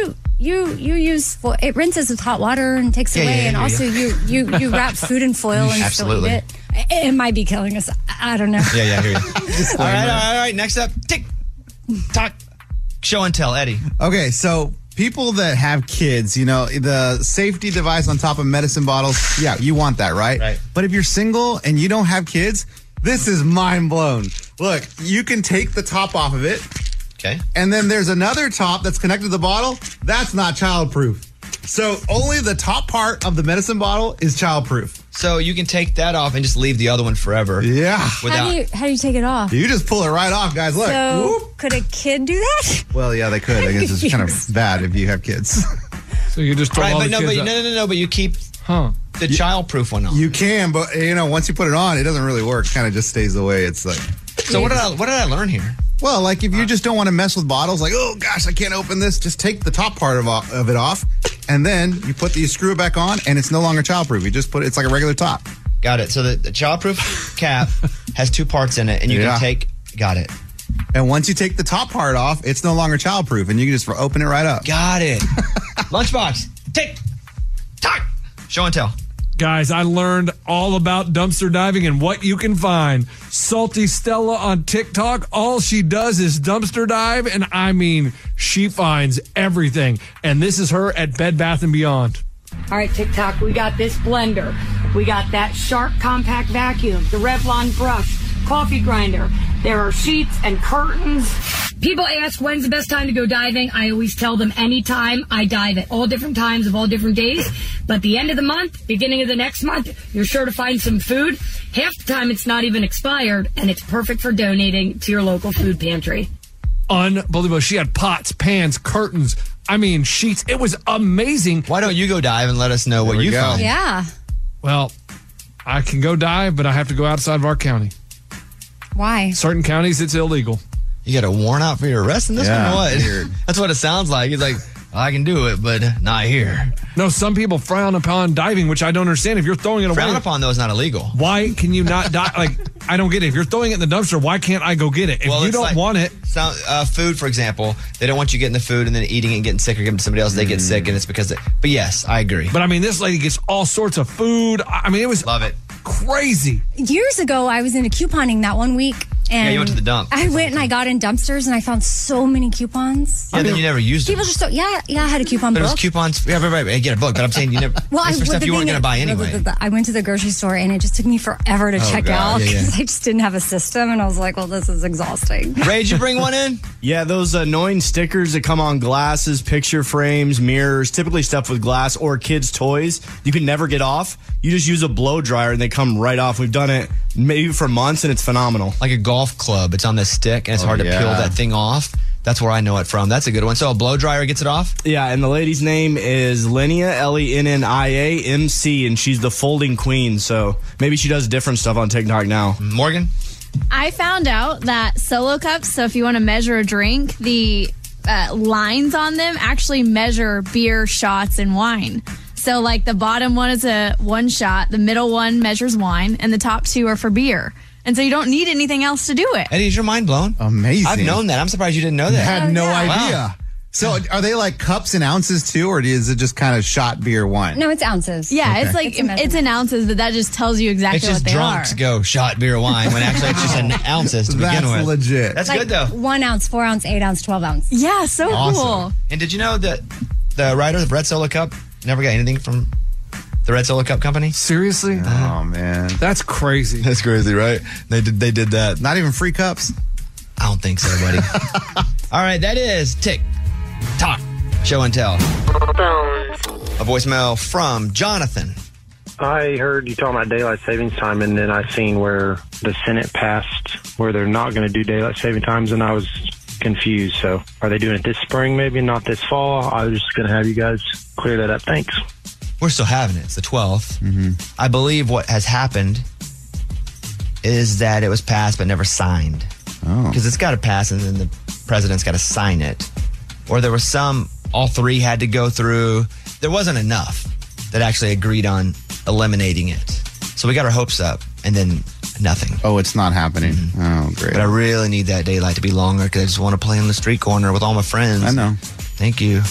use foil. It rinses with hot water and takes away. And also you wrap food in foil and still eat it. It might be killing us. I don't know. Yeah, I hear you. All right. Next up, tick, tock, show and tell, Eddie. Okay, so people that have kids, the safety device on top of medicine bottles, yeah, you want that, right? Right. But if you're single and you don't have kids, this is mind blown. Look, you can take the top off of it. Okay. And then there's another top that's connected to the bottle. That's not childproof. So only the top part of the medicine bottle is childproof. So you can take that off and just leave the other one forever. Yeah. How do you take it off? You just pull it right off, guys. Look. So Whoop. could a kid do that? Well, yeah, they could. I guess it's kind of bad if you have kids. So you just told all the kids no, but you keep the childproof one on. You can, but once you put it on, it doesn't really work. It kind of just stays the way it's like. So what did I learn here? Well, like if you just don't want to mess with bottles, like, oh gosh, I can't open this, just take the top part of it off, and then you screw it back on, and it's no longer childproof. You just it's like a regular top. Got it. So the childproof cap has 2 parts in it, and you can take. Got it. And once you take the top part off, it's no longer childproof, and you can just open it right up. Got it. Lunchbox, tick, tock, show and tell. Guys, I learned all about dumpster diving and what you can find. Salty Stella on TikTok, all she does is dumpster dive, and I mean, she finds everything. And this is her at Bed Bath & Beyond. All right, TikTok, we got this blender. We got that Shark compact vacuum, the Revlon brush, coffee grinder. There are sheets and curtains. People ask when's the best time to go diving. I always tell them anytime. I dive at all different times of all different days. But the end of the month, beginning of the next month, you're sure to find some food. Half the time it's not even expired, and it's perfect for donating to your local food pantry. Unbelievable. She had pots, pans, curtains. I mean, sheets. It was amazing. Why don't you go dive and let us know what you found? Yeah. Well, I can go dive, but I have to go outside of our county. Why? Certain counties, it's illegal. You got a warrant out for your arrest in this one? What? That's what it sounds like. He's like, I can do it, but not here. No, some people frown upon diving, which I don't understand. If you're throwing it away. Frown upon, though, is not illegal. Why can you not dive? Like, I don't get it. If you're throwing it in the dumpster, why can't I go get it? If you don't want it. Food, for example, they don't want you getting the food and then eating it and getting sick or giving it to somebody else. They get sick, and it's because but yes, I agree. But I mean, this lady gets all sorts of food. I mean, it was love it. Crazy. Years ago, I was into couponing that one week. And yeah, you went to the dump. I went and I got in dumpsters and I found so many coupons. Yeah, then you never used them. People just I had a coupon book. But it was coupons. Yeah, right. I get a book, but I'm saying you never. Well, for stuff you weren't going to buy anyway. I went to the grocery store and it just took me forever to check out because I just didn't have a system, and I was like, well, this is exhausting. Ray, did you bring one in? Yeah, those annoying stickers that come on glasses, picture frames, mirrors, typically stuff with glass, or kids' toys. You can never get off. You just use a blow dryer and they come right off. We've done it maybe for months and it's phenomenal. Like a golf club. It's on this stick and it's hard to peel that thing off. That's where I know it from. That's a good one. So a blow dryer gets it off? Yeah, and the lady's name is Lennia, Lennia, and she's the folding queen. So maybe she does different stuff on TikTok now. Morgan? I found out that Solo cups, so if you want to measure a drink, the lines on them actually measure beer, shots, and wine. So, like, the bottom one is a 1 shot, the middle one measures wine, and the top 2 are for beer. And so you don't need anything else to do it. Eddie, is your mind blown? Amazing. I've known that. I'm surprised you didn't know that. I had no idea. Wow. So are they like cups and ounces too, or is it just kind of shot beer wine? No, it's ounces. Yeah, it's like it's in ounces, but that just tells you exactly what they are. It's just drunks go shot beer wine when actually it's just an ounces to begin with. That's legit. That's like good though. 1 ounce, 4 ounce, 8 ounce, 12 ounce. Yeah, so cool. And did you know that the writer of the Red Solo Cup never got anything from the Red Solo Cup company? Seriously? Oh man, that's crazy. That's crazy, right? They did that. Not even free cups. I don't think so, buddy. All right, that is Tick Tock Show and Tell. A voicemail from Jonathan. I heard you talking about daylight savings time, and then I seen where the Senate passed where they're not going to do daylight saving times, and I was confused. So are they doing it this spring, maybe not this fall? I was just going to have you guys clear that up. Thanks. We're still having it. It's the 12th. Mm-hmm. I believe what has happened is that it was passed but never signed. Because it's got to pass and then the president's got to sign it. Or there was all three had to go through. There wasn't enough that actually agreed on eliminating it. So we got our hopes up and then nothing. Oh, it's not happening. Mm-hmm. Oh, great. But I really need that daylight to be longer because I just want to play on the street corner with all my friends. I know. Thank you.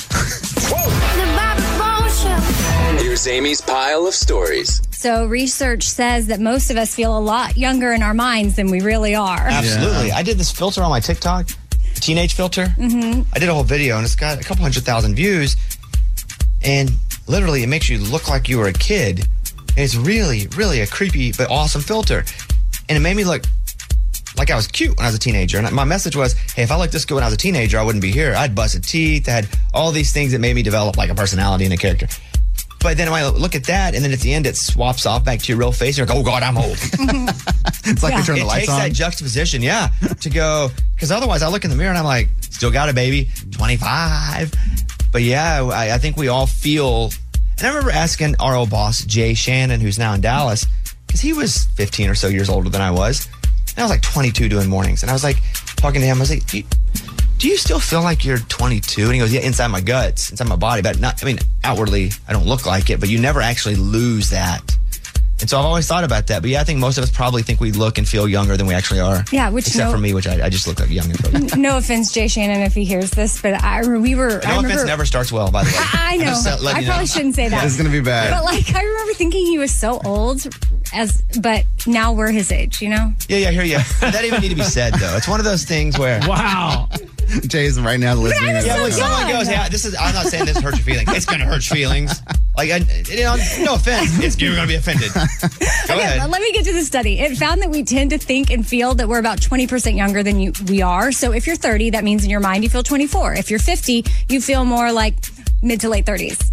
Here's Amy's pile of stories. So research says that most of us feel a lot younger in our minds than we really are. Absolutely. Yeah. I did this filter on my TikTok, teenage filter. Mm-hmm. I did a whole video and it's got a couple 100,000 views. And literally it makes you look like you were a kid. And it's really, really a creepy but awesome filter. And it made me look like I was cute when I was a teenager. And my message was, hey, if I looked this good when I was a teenager, I wouldn't be here. I had busted teeth. I had all these things that made me develop like a personality and a character. But then when I look at that, and then at the end, it swaps off back to your real face. And you're like, oh, God, I'm old. It's like they turn the lights on. It takes that juxtaposition, to go. Because otherwise, I look in the mirror and I'm like, still got it, baby. 25. But yeah, I think we all feel. And I remember asking our old boss, Jay Shannon, who's now in Dallas, because he was 15 or so years older than I was. And I was like 22 doing mornings. And I was like, talking to him, I was like, do you still feel like you're 22? And he goes, yeah, inside my guts, inside my body. But outwardly, I don't look like it, but you never actually lose that. And so I've always thought about that. But yeah, I think most of us probably think we look and feel younger than we actually are. Yeah, except for me, which I just look like a young folks. No offense, Jay Shannon, if he hears this, but offense never starts well, by the way. I know. I probably shouldn't say that. It's going to be bad. But I remember thinking he was so old, but now we're his age, you know? Yeah, I hear you. That didn't even need to be said, though. It's one of those things where... Wow. Jay's right now listening. Yeah, when someone goes, I'm not saying this hurts your feelings. It's going to hurt your feelings. Like, no offense. You're going to be offended. Go ahead. Let me get to the study. It found that we tend to think and feel that we're about 20% younger than we are. So if you're 30, that means in your mind you feel 24. If you're 50, you feel more like mid to late 30s.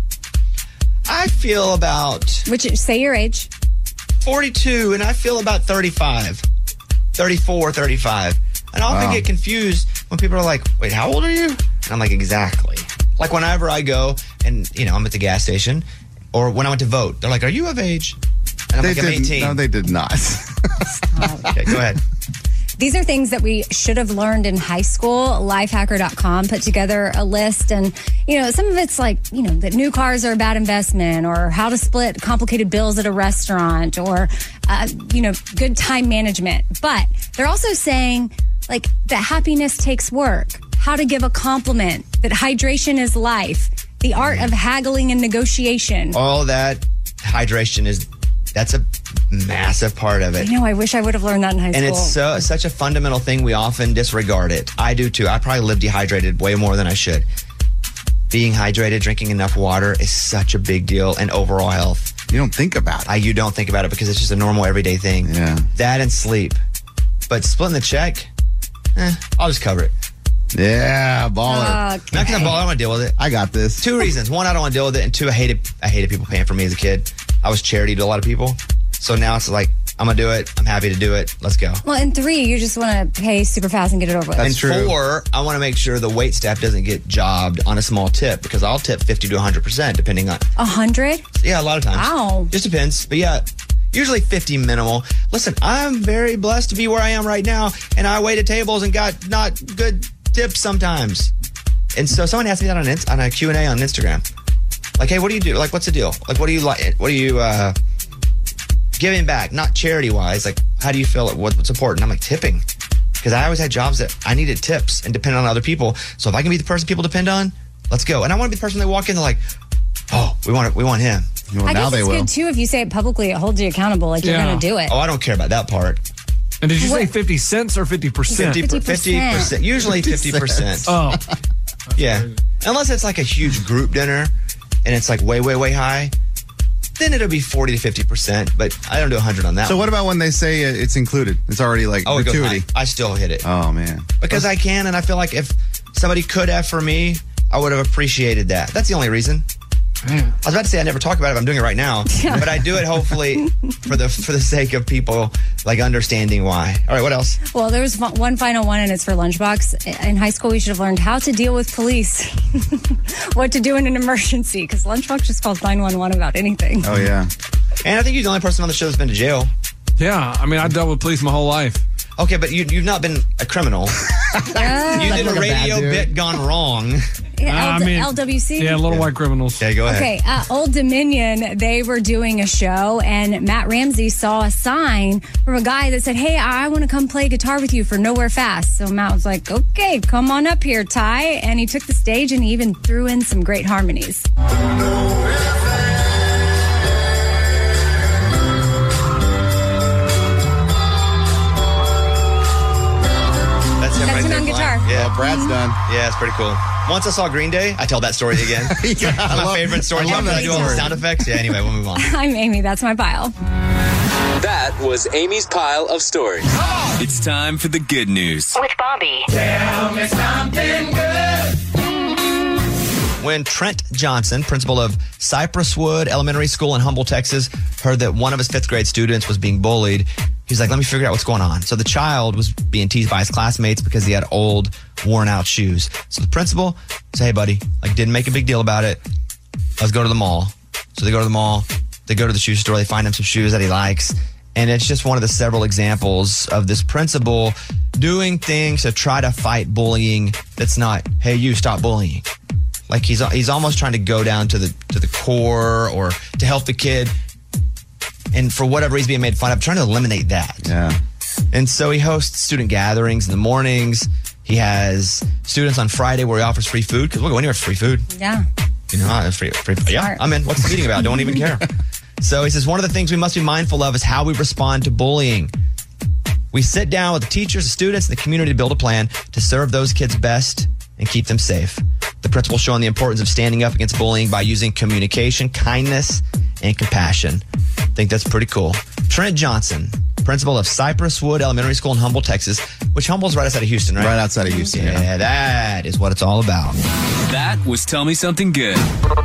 I feel about... Say your age. 42, and I feel about 35. 34, 35. And I often get confused when people are like, wait, how old are you? And I'm like, exactly. Like whenever I go and, I'm at the gas station, or when I went to vote, they're like, are you of age? And I'm I'm 18. No, they did not. Okay, go ahead. These are things that we should have learned in high school. Lifehacker.com put together a list. And, some of it's like, that new cars are a bad investment, or how to split complicated bills at a restaurant, or, good time management. But they're also saying, like, that happiness takes work, how to give a compliment, that hydration is life, the art of haggling and negotiation. All that hydration that's a massive part of it. I know. I wish I would have learned that in high school. And it's such a fundamental thing. We often disregard it. I do too. I probably live dehydrated way more than I should. Being hydrated, drinking enough water is such a big deal in overall health. You don't think about it. You don't think about it because it's just a normal everyday thing. Yeah. That and sleep. But splitting the check, I'll just cover it. Yeah, baller. Okay. Not because I'm baller, I don't want to deal with it. I got this. 2 reasons. One, I don't want to deal with it. And 2, I hated people paying for me as a kid. I was charity to a lot of people. So now it's like, I'm going to do it. I'm happy to do it. Let's go. Well, and 3, you just want to pay super fast and get it over with. That's true. 4, I want to make sure the wait staff doesn't get jobbed on a small tip, because I'll tip 50 to 100% depending on. 100? Yeah, a lot of times. Wow. Just depends. But yeah, usually 50 minimal. Listen, I'm very blessed to be where I am right now, and I waited tables and got not good tips sometimes. And so someone asked me that on a Q&A on Instagram. Like, hey, what do you do? Like, what's the deal? Like, what do you like? What do you giving back? Not charity-wise. Like, how do you feel? What's important? I'm like, tipping. Because I always had jobs that I needed tips and depended on other people. So if I can be the person people depend on, let's go. And I want to be the person they walk in, they're like, oh, we want him. Well, I guess it's good, too, if you say it publicly, it holds you accountable. Like, you're going to do it. Oh, I don't care about that part. And did you say 50 cents or 50%? 50%. Usually 50%. Oh. Yeah. Unless it's like a huge group dinner and it's like way, way, way high, then it'll be 40 to 50%. But I don't do 100 on that. So what about when they say it's included? It's already like gratuity. I still hit it. Oh, man. Because I can, and I feel like if somebody could have for me, I would have appreciated that. That's the only reason. I was about to say I never talk about it, but I'm doing it right now. But I do it hopefully for the sake of people like understanding why. All right, what else? Well, there was one final one, and it's for Lunchbox. In high school, we should have learned how to deal with police, what to do in an emergency, because Lunchbox just calls 911 about anything. Oh, yeah. And I think you're the only person on the show that's been to jail. Yeah, I mean, I dealt with police my whole life. Okay, but you've not been a criminal. You did a radio bit gone wrong. LWC? Yeah, Little White Criminals. Yeah, go ahead. Okay, Old Dominion, they were doing a show, and Matt Ramsey saw a sign from a guy that said, hey, I want to come play guitar with you for Nowhere Fast. So Matt was like, okay, come on up here, Ty. And he took the stage, and he even threw in some great harmonies. That's him on guitar. Yeah, Brad's done. Yeah, it's pretty cool. Once I saw Green Day, I tell that story again. My favorite story. I do all the sound effects. Yeah, anyway, we'll move on. I'm Amy. That's my pile. That was Amy's pile of stories. It's time for the good news. With Bobby. Tell me something good. When Trent Johnson, principal of Cypresswood Elementary School in Humble, Texas, heard that one of his 5th grade students was being bullied, he's like, let me figure out what's going on. So the child was being teased by his classmates because he had old, worn out shoes. So the principal said, hey, buddy, didn't make a big deal about it. Let's go to the mall. So they go to the mall. They go to the shoe store. They find him some shoes that he likes. And it's just one of the several examples of this principal doing things to try to fight bullying that's not, hey, you stop bullying. Like he's almost trying to go down to the core or to help the kid. And for whatever he's being made fun of, trying to eliminate that. Yeah. And so he hosts student gatherings in the mornings. He has students on Friday where he offers free food. Because we'll go anywhere for free food. Yeah. Free yeah, I'm in. What's the meeting about? Don't even care. So he says, one of the things we must be mindful of is how we respond to bullying. We sit down with the teachers, the students, and the community to build a plan to serve those kids best and keep them safe. The principal showing the importance of standing up against bullying by using communication, kindness, and compassion. I think that's pretty cool. Trent Johnson, principal of Cypress Wood Elementary School in Humble, Texas, which Humble's right outside of Houston, right? Right outside of Houston. Yeah, that is what it's all about. That was Tell Me Something Good.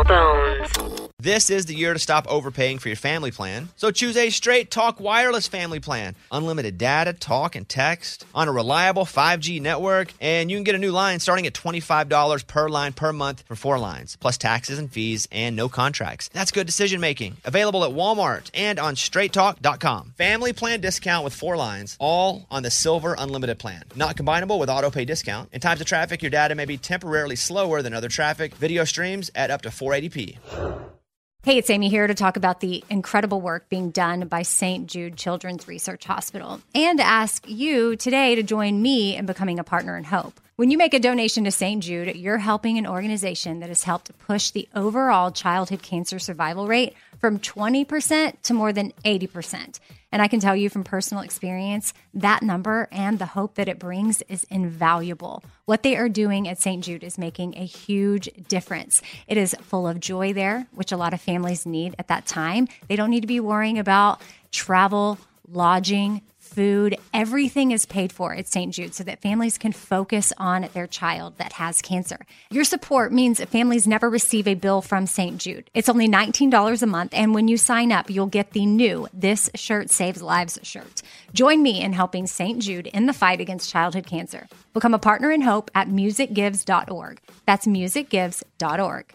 This is the year to stop overpaying for your family plan. So choose a Straight Talk Wireless family plan. Unlimited data, talk, and text on a reliable 5G network. And you can get a new line starting at $25 per line per month for 4 lines, plus taxes and fees and no contracts. That's good decision making. Available at Walmart and on straighttalk.com. Family plan discount with 4 lines, all on the Silver Unlimited plan. Not combinable with auto pay discount. In times of traffic, your data may be temporarily slower than other traffic. Video streams at up to 480p. Hey, it's Amy here to talk about the incredible work being done by St. Jude Children's Research Hospital and to ask you today to join me in becoming a partner in hope. When you make a donation to St. Jude, you're helping an organization that has helped push the overall childhood cancer survival rate from 20% to more than 80%. And I can tell you from personal experience, that number and the hope that it brings is invaluable. What they are doing at St. Jude is making a huge difference. It is full of joy there, which a lot of families need at that time. They don't need to be worrying about travel, lodging, food. Everything is paid for at St. Jude so that families can focus on their child that has cancer. Your support means families never receive a bill from St. Jude. It's only $19 a month, and when you sign up, you'll get the new This Shirt Saves Lives shirt. Join me in helping St. Jude in the fight against childhood cancer. Become a partner in hope at musicgives.org. That's musicgives.org.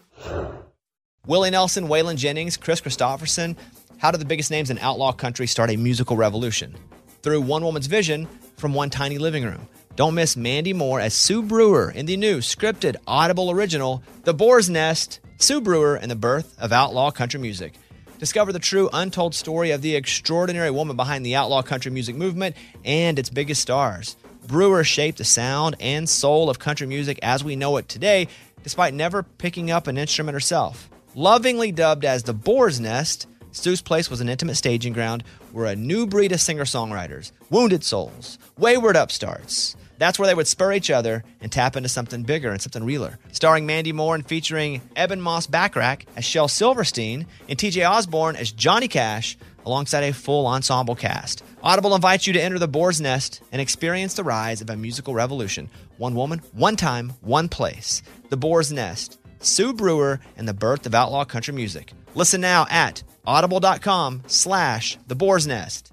Willie Nelson, Waylon Jennings, Chris Christopherson. How did the biggest names in outlaw country start a musical revolution? Through one woman's vision from one tiny living room. Don't miss Mandy Moore as Sue Brewer in the new scripted Audible original, The Boar's Nest, Sue Brewer and the Birth of Outlaw Country Music. Discover the true untold story of the extraordinary woman behind the outlaw country music movement and its biggest stars. Brewer shaped the sound and soul of country music as we know it today, despite never picking up an instrument herself. Lovingly dubbed as The Boar's Nest, Sue's place was an intimate staging ground where a new breed of singer-songwriters, wounded souls, wayward upstarts, that's where they would spur each other and tap into something bigger and something realer. Starring Mandy Moore and featuring Eben Moss Backrack as Shel Silverstein and TJ Osborne as Johnny Cash alongside a full ensemble cast. Audible invites you to enter the Boar's Nest and experience the rise of a musical revolution. One woman, one time, one place. The Boar's Nest, Sue Brewer and the Birth of Outlaw Country Music. Listen now at audible.com/The Boar's Nest.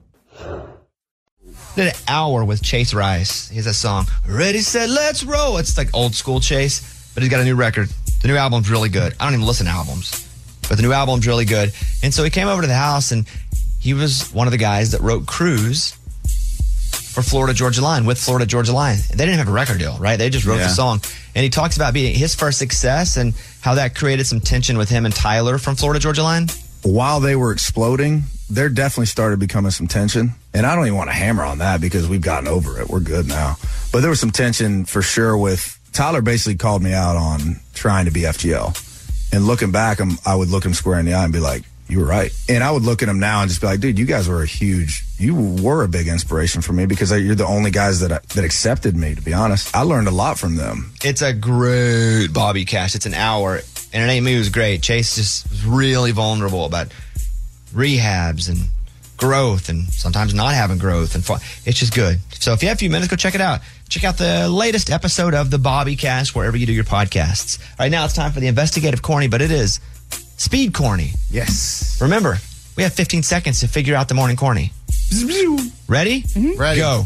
Did an hour with Chase Rice. He has a song, Ready, Set, Let's Roll. It's like old school Chase, but he's got a new record. The new album's really good. I don't even listen to albums, but the new album's really good. And so he came over to the house, and he was one of the guys that wrote Cruise for Florida Georgia Line, with Florida Georgia Line. They didn't have a record deal, right? They just wrote the song. And he talks about being his first success and how that created some tension with him and Tyler from Florida Georgia Line. While they were exploding, there definitely started becoming some tension. And I don't even want to hammer on that because we've gotten over it. We're good now. But there was some tension for sure with Tyler basically called me out on trying to be FGL. And looking back, I would look him square in the eye and be like, you were right. And I would look at him now and just be like, dude, you guys were you were a big inspiration for me because you're the only guys that accepted me, to be honest. I learned a lot from them. It's a great Bobby Cash. It's an hour. And it ain't me, it was great. Chase just was really vulnerable about rehabs and growth and sometimes not having growth. And it's just good. So if you have a few minutes, go check it out. Check out the latest episode of the Bobby Cast wherever you do your podcasts. All right, now it's time for the investigative corny, but it is speed corny. Yes. Remember, we have 15 seconds to figure out the morning corny. Ready? Mm-hmm. Ready. Go.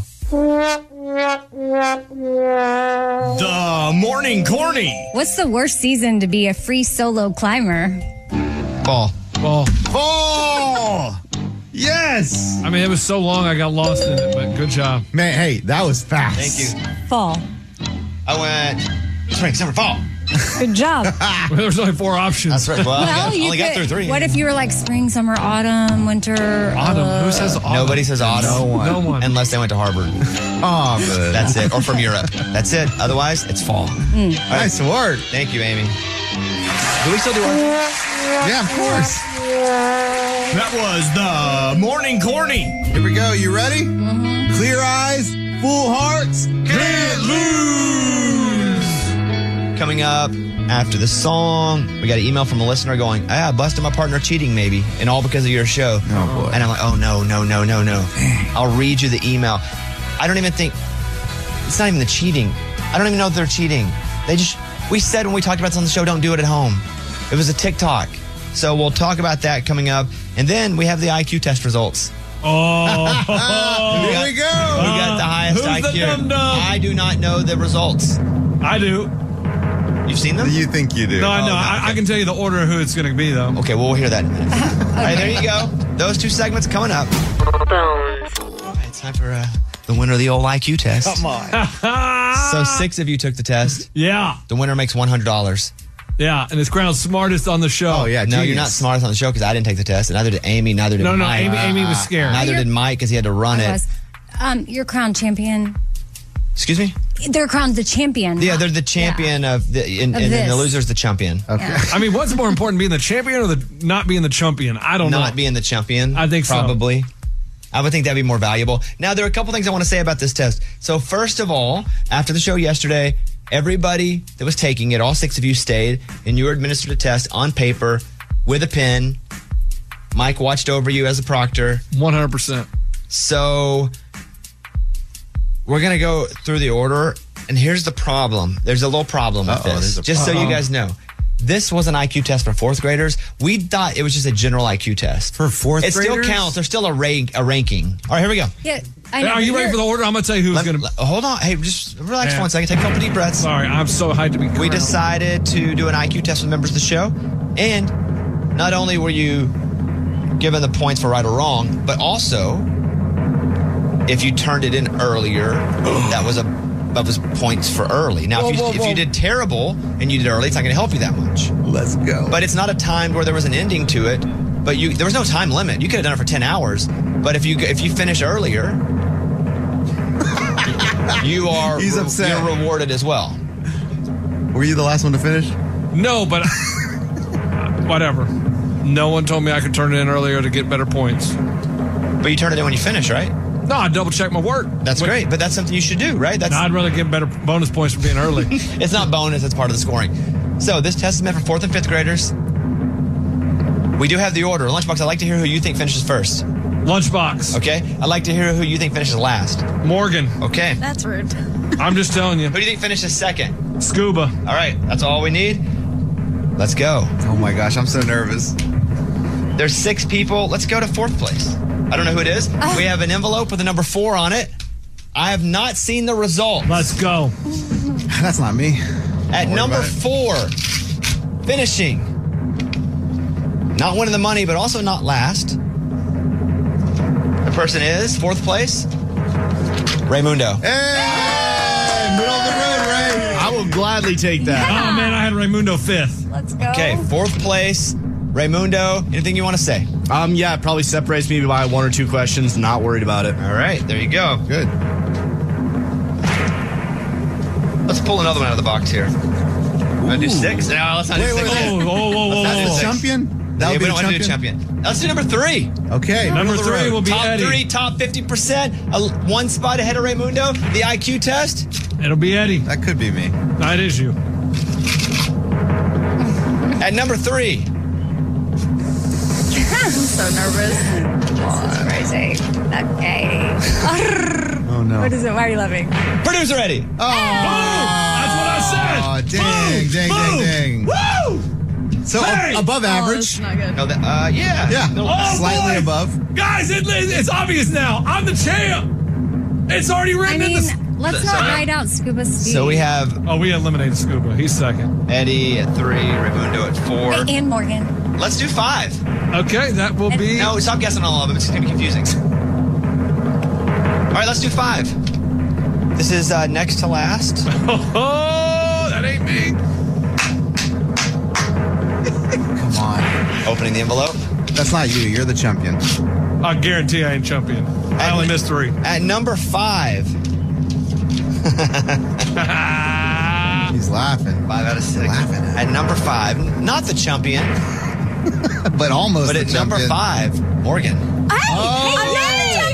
The morning corny. What's the worst season to be a free solo climber? Fall. Yes. I mean, it was so long I got lost in it, but good job. Man, hey, that was fast. Thank you. Fall. I went spring, summer, fall. Good job. Well, there's only 4 options. That's right. Well, I you only got through 3. What if you were like spring, summer, autumn, winter? Autumn. Who says autumn? Nobody says autumn. No one. Unless they went to Harvard. Oh, good. That's it. Or from Europe. That's it. Otherwise, it's fall. Nice work. Thank you, Amy. Do we still do our... Yeah, of course. That was the morning corny. Here we go. You ready? Mm-hmm. Clear eyes. Full hearts can't lose. Coming up after the song, we got an email from a listener going, I busted my partner cheating maybe, and all because of your show. Oh, boy. And I'm like, oh, no. I'll read you the email. I don't even think, it's not even the cheating. I don't even know if they're cheating. We said when we talked about this on the show, don't do it at home. It was a TikTok. So we'll talk about that coming up. And then we have the IQ test results. Oh, here we go. We got the highest who's IQ. the dum-dum? I do not know the results. I do. You've seen them? You think you do? No, I can tell you the order of who it's going to be, though. Okay, well, we'll hear that in a minute. All right, there you go. Those two segments coming up. All right, it's time for the winner of the old IQ test. Come on. So 6 of you took the test. Yeah. The winner makes $100. Yeah, and it's crowned smartest on the show. Oh, yeah. No, you're not smartest on the show because I didn't take the test, and neither did Amy, neither did Mike. No, Amy was scared. Neither did Mike because he had to run it. You're crowned champion. Excuse me? They're crowned the champion. Yeah, they're the champion of the, and then the loser's the champion. Okay. Yeah. I mean, what's more important, being the champion or not being the champion? I don't know. Not being the champion. I think so. Probably. I would think that'd be more valuable. Now, there are a couple things I want to say about this test. So, first of all, after the show yesterday, everybody that was taking it, all 6 of you stayed, and you were administered a test on paper with a pen. Mike watched over you as a proctor. 100%. So, we're going to go through the order, and here's the problem. There's a little problem with this. Just so you guys know. This was an IQ test for 4th graders. We thought it was just a general IQ test. For 4th graders? It still counts. There's still a ranking. All right, here we go. Yeah, I know. Are you ready for the order? I'm going to tell you who's going to... Hold on. Hey, just relax for 1 second. Take a couple deep breaths. Sorry, I'm so hyped to be crowned. We decided to do an IQ test with members of the show. And not only were you given the points for right or wrong, but also, if you turned it in earlier, that was points for early. Now, if you did terrible and you did early, it's not going to help you that much. Let's go. But it's not a time where there was an ending to it. But there was no time limit. You could have done it for 10 hours. But if you finish earlier, He's upset. You're rewarded as well. Were you the last one to finish? No, but whatever. No one told me I could turn it in earlier to get better points. But you turn it in when you finish, right? No, I double check my work. That's great, but that's something you should do, right? I'd rather get better bonus points for being early. It's not bonus, it's part of the scoring. So this test is meant for 4th and 5th graders. We do have the order. Lunchbox, I'd like to hear who you think finishes first. Lunchbox. Okay. I'd like to hear who you think finishes last. Morgan. Okay. That's rude. I'm just telling you. Who do you think finishes second? Scuba. All right. That's all we need. Let's go. Oh my gosh, I'm so nervous. There's 6 people. Let's go to 4th place. I don't know who it is. We have an envelope with the number 4 on it. I have not seen the result. Let's go. That's not me. At number 4, finishing. Not winning the money, but also not last. The person is 4th place, Raymundo. Hey, middle of the road, Ray. I will gladly take that. Oh, man, I had Raymundo 5th. Let's go. Okay, 4th place, Raymundo. Anything you want to say? Yeah, it probably separates me by 1 or 2 questions. Not worried about it. All right, there you go. Good. Let's pull another one out of the box here. Want to do 6? No, let's not do 6. Whoa. Champion? That would we be don't want to do champion. Let's do number 3. Okay. Number 3 will be top Eddie. 3, top 50%. 1 spot ahead of Raymundo. The IQ test. It'll be Eddie. That could be me. No, it is you. At number 3. I'm so nervous. This is crazy. Okay. Oh no. What is it? Why are you laughing? Producer Eddie. Oh. That's what I said. Oh, dang. Woo! So Hey! above average. Oh, that's not good. No, yeah. Yeah. Oh, Slightly boy! above. Guys, it's obvious now. I'm the champ. It's already written in the... Let's not write out Scuba Steve. So we have Oh, we eliminated Scuba. He's second. Eddie at 3, Raymundo at 4. Hey, and Morgan. Let's do 5. Okay, that will be... No, stop guessing on all of them. It's going to be confusing. All right, let's do 5. This is next to last. Oh, that ain't me. Come on. Opening the envelope. That's not you. You're the champion. I guarantee I ain't champion. I only missed 3. At number 5. He's laughing. 5 out of 6. Laughing at number 5, not the champion, but almost. but the at number champion. 5, Morgan. I'm not the champion. I'll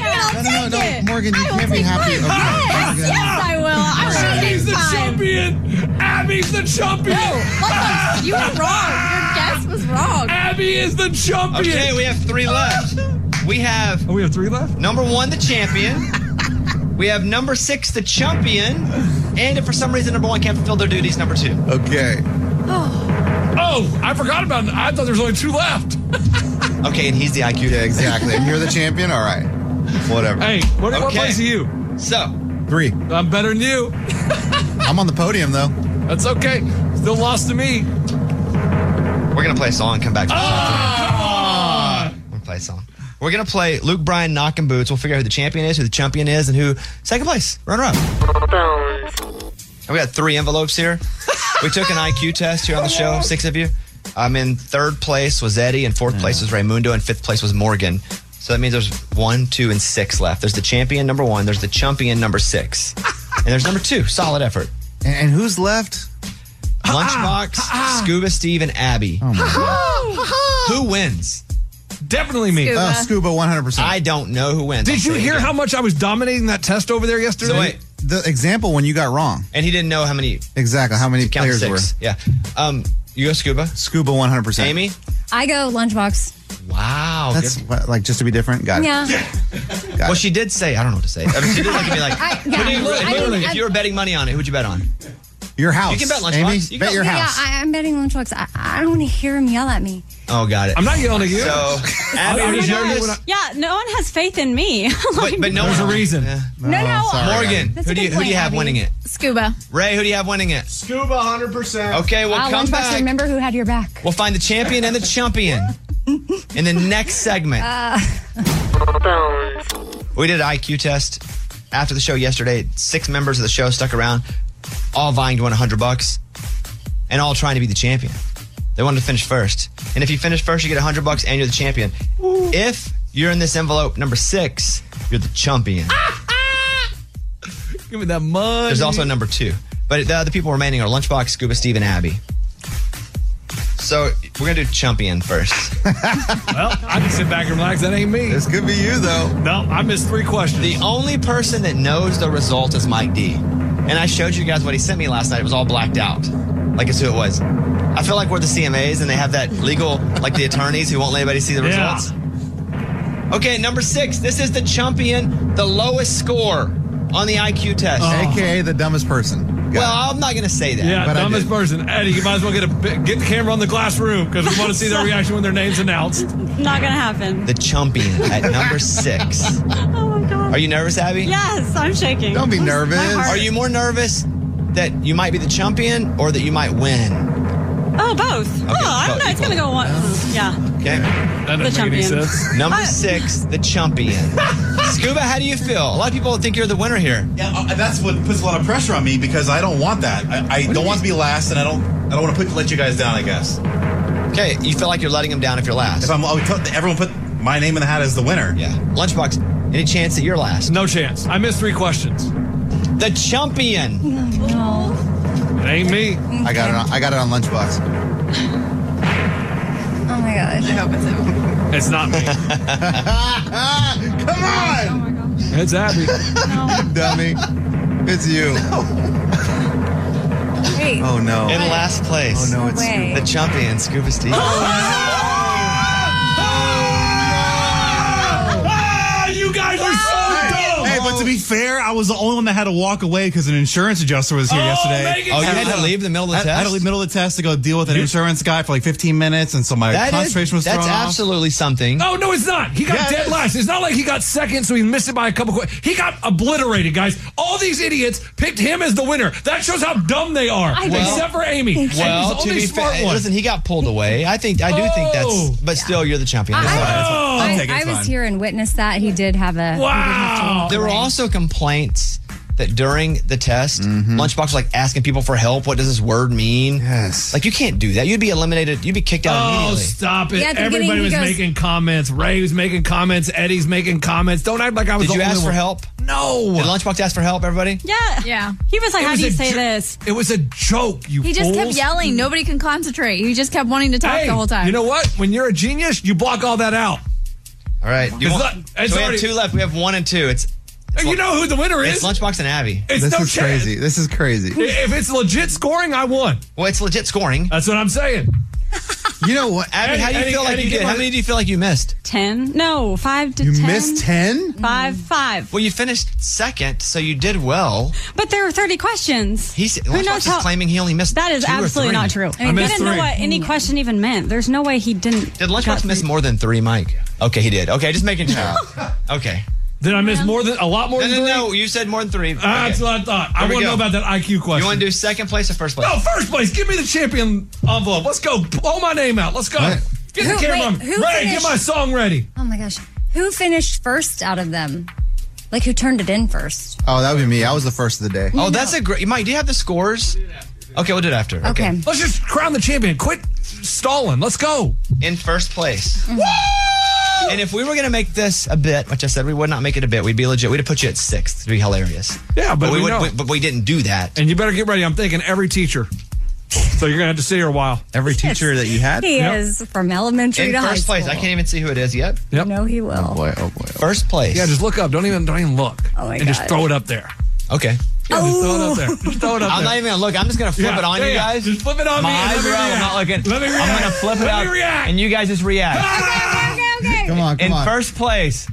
no, Morgan, you can't be happy. Yes, I will. I'm sure Abby's the next time. champion. Abby's the champion. No, you were wrong. Your guess was wrong. Abby is the champion. Okay, we have 3 left. We have 3 left? number 1, the champion. We have number 6, the champion. And if for some reason number 1 can't fulfill their duties, number 2. Okay. Oh, I forgot about it. I thought there was only 2 left. Okay, and he's the IQ. Yeah, exactly. And you're the champion? All right. Whatever. Hey, what Okay. place are you? So, 3. I'm better than you. I'm on the podium, though. That's okay. Still lost to me. we're going to play a song and come back to the Ah! We're going to play a song. We're going to play Luke Bryan Knockin' Boots. We'll figure out who the champion is, who the champion is, and who second place, runner-up. And we got 3 envelopes here. We took an IQ test here on the show, 6 of you. In 3rd place was Eddie, and 4th place was Raymundo, and 5th place was Morgan. So that means there's 1, 2, and 6 left. There's the champion, number 1. There's the champion, number 6. And there's number 2. Solid effort. And who's left? Lunchbox, Scuba Steve, and Abby. Oh, my God. Who wins? Definitely me. Scuba. Scuba, 100%. I don't know who wins. Did you hear how much I was dominating that test over there yesterday? So wait, The example when you got wrong. and he didn't know how many. Exactly. How many Count players 6. were? Yeah. You go Scuba. Scuba, 100%. Amy. I go Lunchbox. Wow. That's good. what, like just to be different. Got it. Yeah. Well, she did say, I don't know what to say. I mean, she did like to be like, I- if you were betting money on it, who'd you bet on? Your house. You can bet Lunchbox. Amy, You can bet bet- your Yeah, house. I'm betting Lunchbox. I don't want to hear him yell at me. Oh, got it. I'm not yelling at you. So, Abby, I'm are you just yelling at you nervous? when Yeah, no one has faith in me. But no There's a one. reason. Yeah. No. sorry. Morgan, That's who a do good you point, have Abby. winning it? Scuba. Ray, who do you have winning it? Scuba 100%. Okay, we'll Wow, come Lunchbox, back. remember who had your back. We'll find the champion and the champion in the next segment. We did an IQ test after the show yesterday. 6 members of the show stuck around, all vying to win $100 and all trying to be the champion. They wanted to finish first. And if you finish first, you get $100 and you're the champion. If you're in this envelope, number 6, you're the champion. Give me that money. There's also number 2. But the other people remaining are Lunchbox, Scuba, Steve, and Abby. So we're going to do champion first. Well, I can sit back and relax. That ain't me. This could be you, though. No, I missed 3 questions. The only person that knows the result is Mike D. And I showed you guys what he sent me last night. It was all blacked out. Like it's who it was. I feel like we're the CMAs and they have that legal, like the attorneys who won't let anybody see the Yeah. results. Okay, number 6. This is the champion, the lowest score on the IQ test. AKA the dumbest person. Got Well, I'm not going to say that. Yeah, But I dumbest did. person. Eddie, you might as well get the camera on the glass room because we want to see their reaction when their name's announced. Not gonna happen. The champion at number 6. Oh my god. Are you nervous, Abby? Yes, I'm shaking. Don't be nervous. My heart- Are you more nervous that you might be the champion or that you might win? Oh, both. I don't know. It's gonna go one. Yeah. Okay. That doesn't The make any champion. sense. Number 6, the champion. Scuba, how do you feel? A lot of people think you're the winner here. Yeah, that's what puts a lot of pressure on me because I don't want that. I don't want to be last, and I don't want to let you guys down. I guess. Okay, you feel like you're letting him down if you're last. If everyone put my name in the hat as the winner. Yeah. Lunchbox, any chance that you're last? No chance. I missed 3 questions. The champion. No. It ain't me. I got it on Lunchbox. Oh my gosh. I hope it's him. It's not me. Come on! It's Abby. Dummy. It's you. Wait. Oh, no. In last place. Oh, no, it's way. The champion, Scuba Steve. Ah, you guys are so dumb. Hey, but to be fair, I was the only one that had to walk away because an insurance adjuster was here yesterday. Oh, you had to leave the middle of the test? I had to leave the middle of the test to go deal with an insurance guy for like 15 minutes, and so my concentration was thrown That's off. absolutely something. Oh, no, it's not. He got Yeah, it dead is. last. It's not like he got second, so he missed it by a couple. He got obliterated, guys. All these idiots picked him as the winner. That shows how dumb they are, except for Amy. Well, Amy's to only be smart fair, one. listen, he got pulled away. I do think that's, but still, you're the champion. That's fine. I was here and witnessed that. He did have a. Wow. There were also complaints that during the test, Lunchbox was like asking people for help. What does this word mean? Yes. Like you can't do that. You'd be eliminated. You'd be kicked out Oh, immediately. stop it. Yeah, at the Everybody beginning, was he goes- making comments. Ray was making comments. Eddie's making comments. Don't act like I was Did the you only ask for one. help? No. Did Lunchbox ask for help, everybody? Yeah. Yeah. He was like, It "How was do you a say jo- this?" It was a joke, you He just kept fools. yelling. Nobody can concentrate. He just kept wanting to talk Hey, the whole time. you know what? When you're a genius, you block all that out. All right. It's not- it's so we already- have 2 left. We have 1 and 2. It's You know who the winner It's is? Lunchbox and Abby. It's This no is chance. crazy. This is crazy. If it's legit scoring, I won. Well, it's legit scoring. That's what I'm saying. You know what? Abby, how do you feel like you did? How many do you feel like you missed? 10? No, 5 to 10. You missed 10? 5. Well, you finished second, so you did well. But there were 30 questions. Lunchbox is claiming he only missed That is 2 or absolutely 3. not true. I mean, he didn't know what any question even meant. There's no way he didn't. Did Lunchbox miss more than 3, Mike? Okay, he did. Okay, just making sure. Okay. Did I miss a lot more than 3? No, you said more than 3. That's what I thought. I want to know about that IQ question. You want to do second place or first place? No, first place. Give me the champion envelope. Let's go. Blow my name out. Let's go. Get the camera. Ray, get my song ready. Oh my gosh. Who finished first out of them? Like, who turned it in first? Oh, that would be me. I was the first of the day. Oh, that's a great. Mike, do you have the scores? Okay, we'll do it after. Okay. Let's just crown the champion. Quit stalling. Let's go. In first place. Mm-hmm. And if we were going to make this a bit, which I said we would not make it a bit, we'd be legit. We'd have put you at 6th to be hilarious. Yeah, but we know. But we didn't do that. And you better get ready. I'm thinking every teacher. So you're going to have to see her a while. Every teacher that you had? He is from elementary In to high first place. school. I can't even see who it is yet. Yep. No, he will. Oh boy. First place. Yeah, just look up. Don't even look. Oh my and just God. throw it up there. Okay. Yeah, just throw it up there. Just throw it up I'm there. not even going to look. I'm just going to flip it on you guys. Just flip it on My me. and eyes let me are up. I'm react. not looking. Let me react. I'm going to flip it Let up. me react. And you guys just react. Okay. Come on, In come on. first place.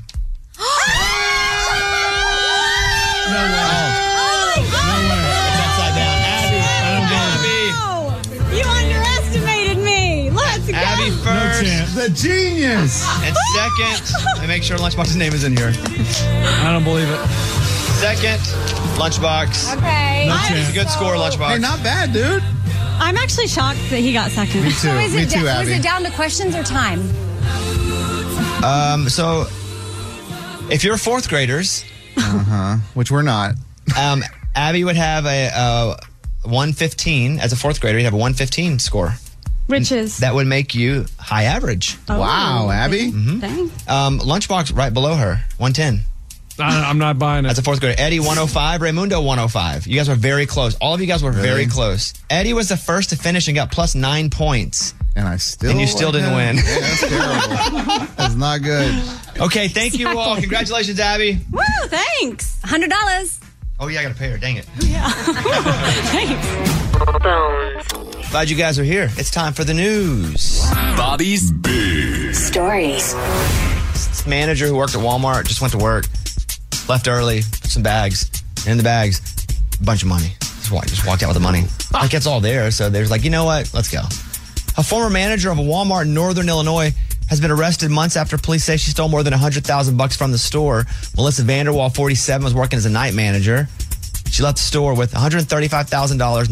No way. It's upside down. Abby. You underestimated me. Let's go. Abby No first. chance. The genius. And second, let me make sure Lunchbox's name is in here. I don't believe it. Second, Lunchbox. Okay. No It's chance. a good score, Lunchbox. Hey, not bad, dude. I'm actually shocked that he got second. Me too. So is Me it, too, was Abby. it down to questions or time? So, if you're 4th graders, Which we're not. Abby would have a 115 as a 4th grader. You'd have a 115 score. Which is. That would make you high average. Wow, Abby. Dang. Lunchbox right below her, 110 I'm not buying it. as a 4th grader. Eddie 105, Raymundo 105. You guys were very close. All of you guys were very close. Eddie was the first to finish and got plus 9 points. And I still. And you still didn't win. Yeah, that's terrible. That's not good. Okay, thank you all. Congratulations, Abby. Woo, thanks. $100. Oh yeah, I gotta pay her. Dang it. Thanks. Glad you guys are here. It's time for the news. Bobby's Big Stories. This manager who worked at Walmart just went to work, left early, some bags. In the bags, a bunch of money. Just walked out with the money. Like it's all there. So there's like, you know what? Let's go. A former manager of a Walmart in Northern Illinois has been arrested months after police say she stole more than $100,000 from the store. Melissa Vanderwall, 47, was working as a night manager. She left the store with $135,000,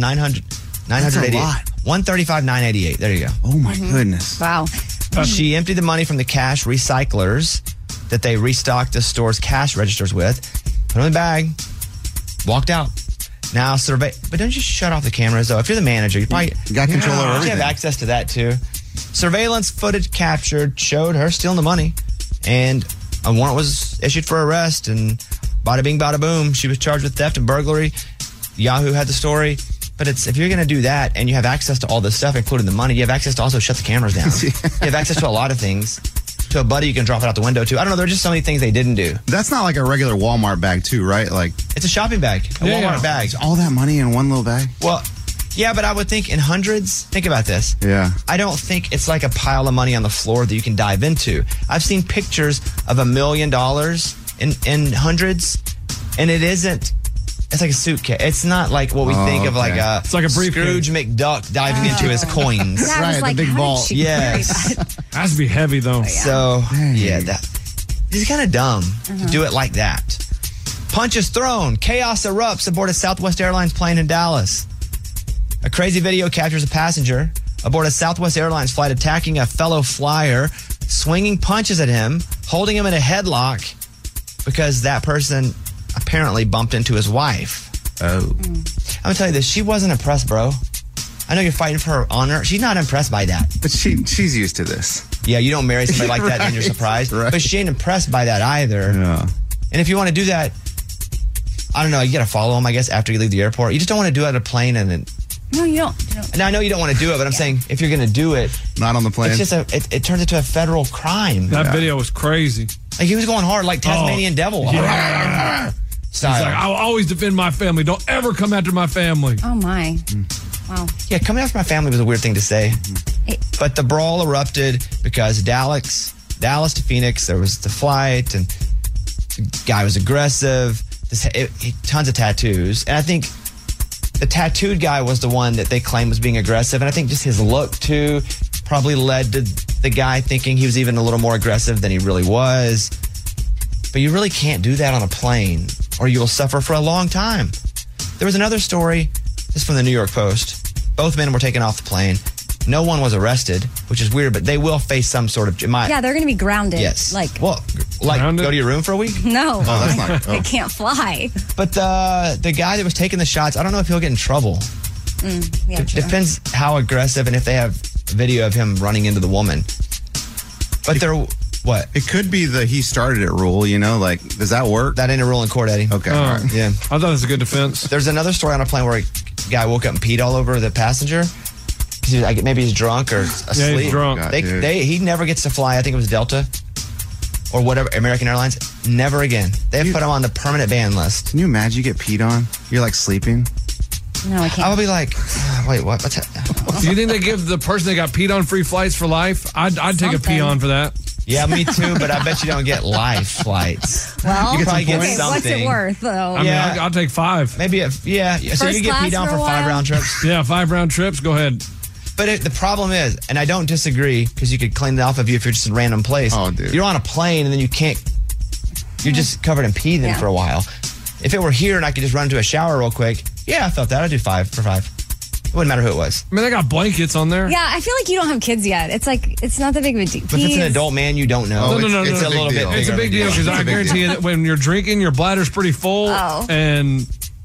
$988. $135,988. There you go. Oh my goodness. Wow. She emptied the money from the cash recyclers that they restocked the store's cash registers with, put it in the bag, walked out. Now but don't you shut off the cameras though? If you're the manager, you probably got control over You everything. have access to that too. Surveillance footage captured showed her stealing the money, and a warrant was issued for arrest. And bada bing, bada boom, she was charged with theft and burglary. Yahoo had the story. But if you're going to do that and you have access to all this stuff, including the money, you have access to also shut the cameras down. You have access to a lot of things. To a buddy, you can drop it out the window too. I don't know. There are just so many things they didn't do. That's not like a regular Walmart bag, too, right? Like it's a shopping bag, a Walmart bag. All that money in one little bag. Well, yeah, but I would think in hundreds. Think about this. Yeah. I don't think it's like a pile of money on the floor that you can dive into. I've seen pictures of $1 million in hundreds, and it isn't. It's like a suitcase. It's not like what we think of, like a, it's like a briefcase. Scrooge McDuck diving into his coins. Yeah, I was like, the big how did vault. she carry Yes. that? Has to be heavy though. So yeah, it's kind of dumb to do it like that. Punches thrown, chaos erupts aboard a Southwest Airlines plane in Dallas. A crazy video captures a passenger aboard a Southwest Airlines flight attacking a fellow flyer, swinging punches at him, holding him in a headlock because that person apparently bumped into his wife. Oh. I'm gonna tell you this, she wasn't impressed, bro. I know you're fighting for her honor. She's not impressed by that. But she's used to this. Yeah, you don't marry somebody like that and you're surprised. Right. But she ain't impressed by that either. Yeah. And if you want to do that, I don't know, you got to follow them, I guess, after you leave the airport. You just don't want to do it at a plane and then No, you don't. Now, I know you don't want to do it, but I'm saying if you're going to do it, not on the plane. It's just it turns into a federal crime. That video was crazy. Like he was going hard, like Tasmanian devil. Yeah. Style. He's like, I'll always defend my family. Don't ever come after my family. Oh, my. Wow. Yeah, coming after my family was a weird thing to say. But the brawl erupted because Dallas to Phoenix, there was the flight, and the guy was aggressive. Tons of tattoos. And I think the tattooed guy was the one that they claimed was being aggressive. And I think just his look, too, probably led to the guy thinking he was even a little more aggressive than he really was. But you really can't do that on a plane, or you will suffer for a long time. There was another story, this is from the New York Post. Both men were taken off the plane. No one was arrested, which is weird, but they will face some sort of... Yeah, they're going to be grounded. Yes. Like go to your room for a week? No. Oh, that's not... They can't fly. But the guy that was taking the shots, I don't know if he'll get in trouble. Yeah, It depends how aggressive and if they have video of him running into the woman. But what? It could be the he started it rule, like, does that work? That ain't a rule in court, Eddie. Okay, all right. Yeah. I thought it was a good defense. There's another story on a plane where a guy woke up and peed all over the passenger. Maybe he's drunk or asleep. Yeah, he's drunk. He never gets to fly. I think it was Delta or whatever, American Airlines. Never again. They have put him on the permanent ban list. Can you imagine you get peed on? You're like sleeping. No, I can't. I would be like, wait, what? What's that? Do you think they give the person that got peed on free flights for life? I'd take a pee on for that. Yeah, me too, but I bet you don't get live flights. Well, you could probably get okay, something. what's it worth, though? I mean, I'll take 5. Maybe, so you get peed on for 5 round trips? Yeah, 5 round trips. Go ahead. But the problem is, and I don't disagree, because you could claim that off of you if you're just in a random place. Oh, dude. You're on a plane, and then you're just covered in pee then for a while. If it were here and I could just run into a shower real quick, yeah, I felt that. I'd do 5 for 5. It wouldn't matter who it was. I mean, they got blankets on there. Yeah, I feel like you don't have kids yet. It's like, it's not that big of a deal. But if it's an adult man, you don't know. No. It's a little bit bigger. It's a big deal because I guarantee you that when you're drinking, your bladder's pretty full. Oh. And,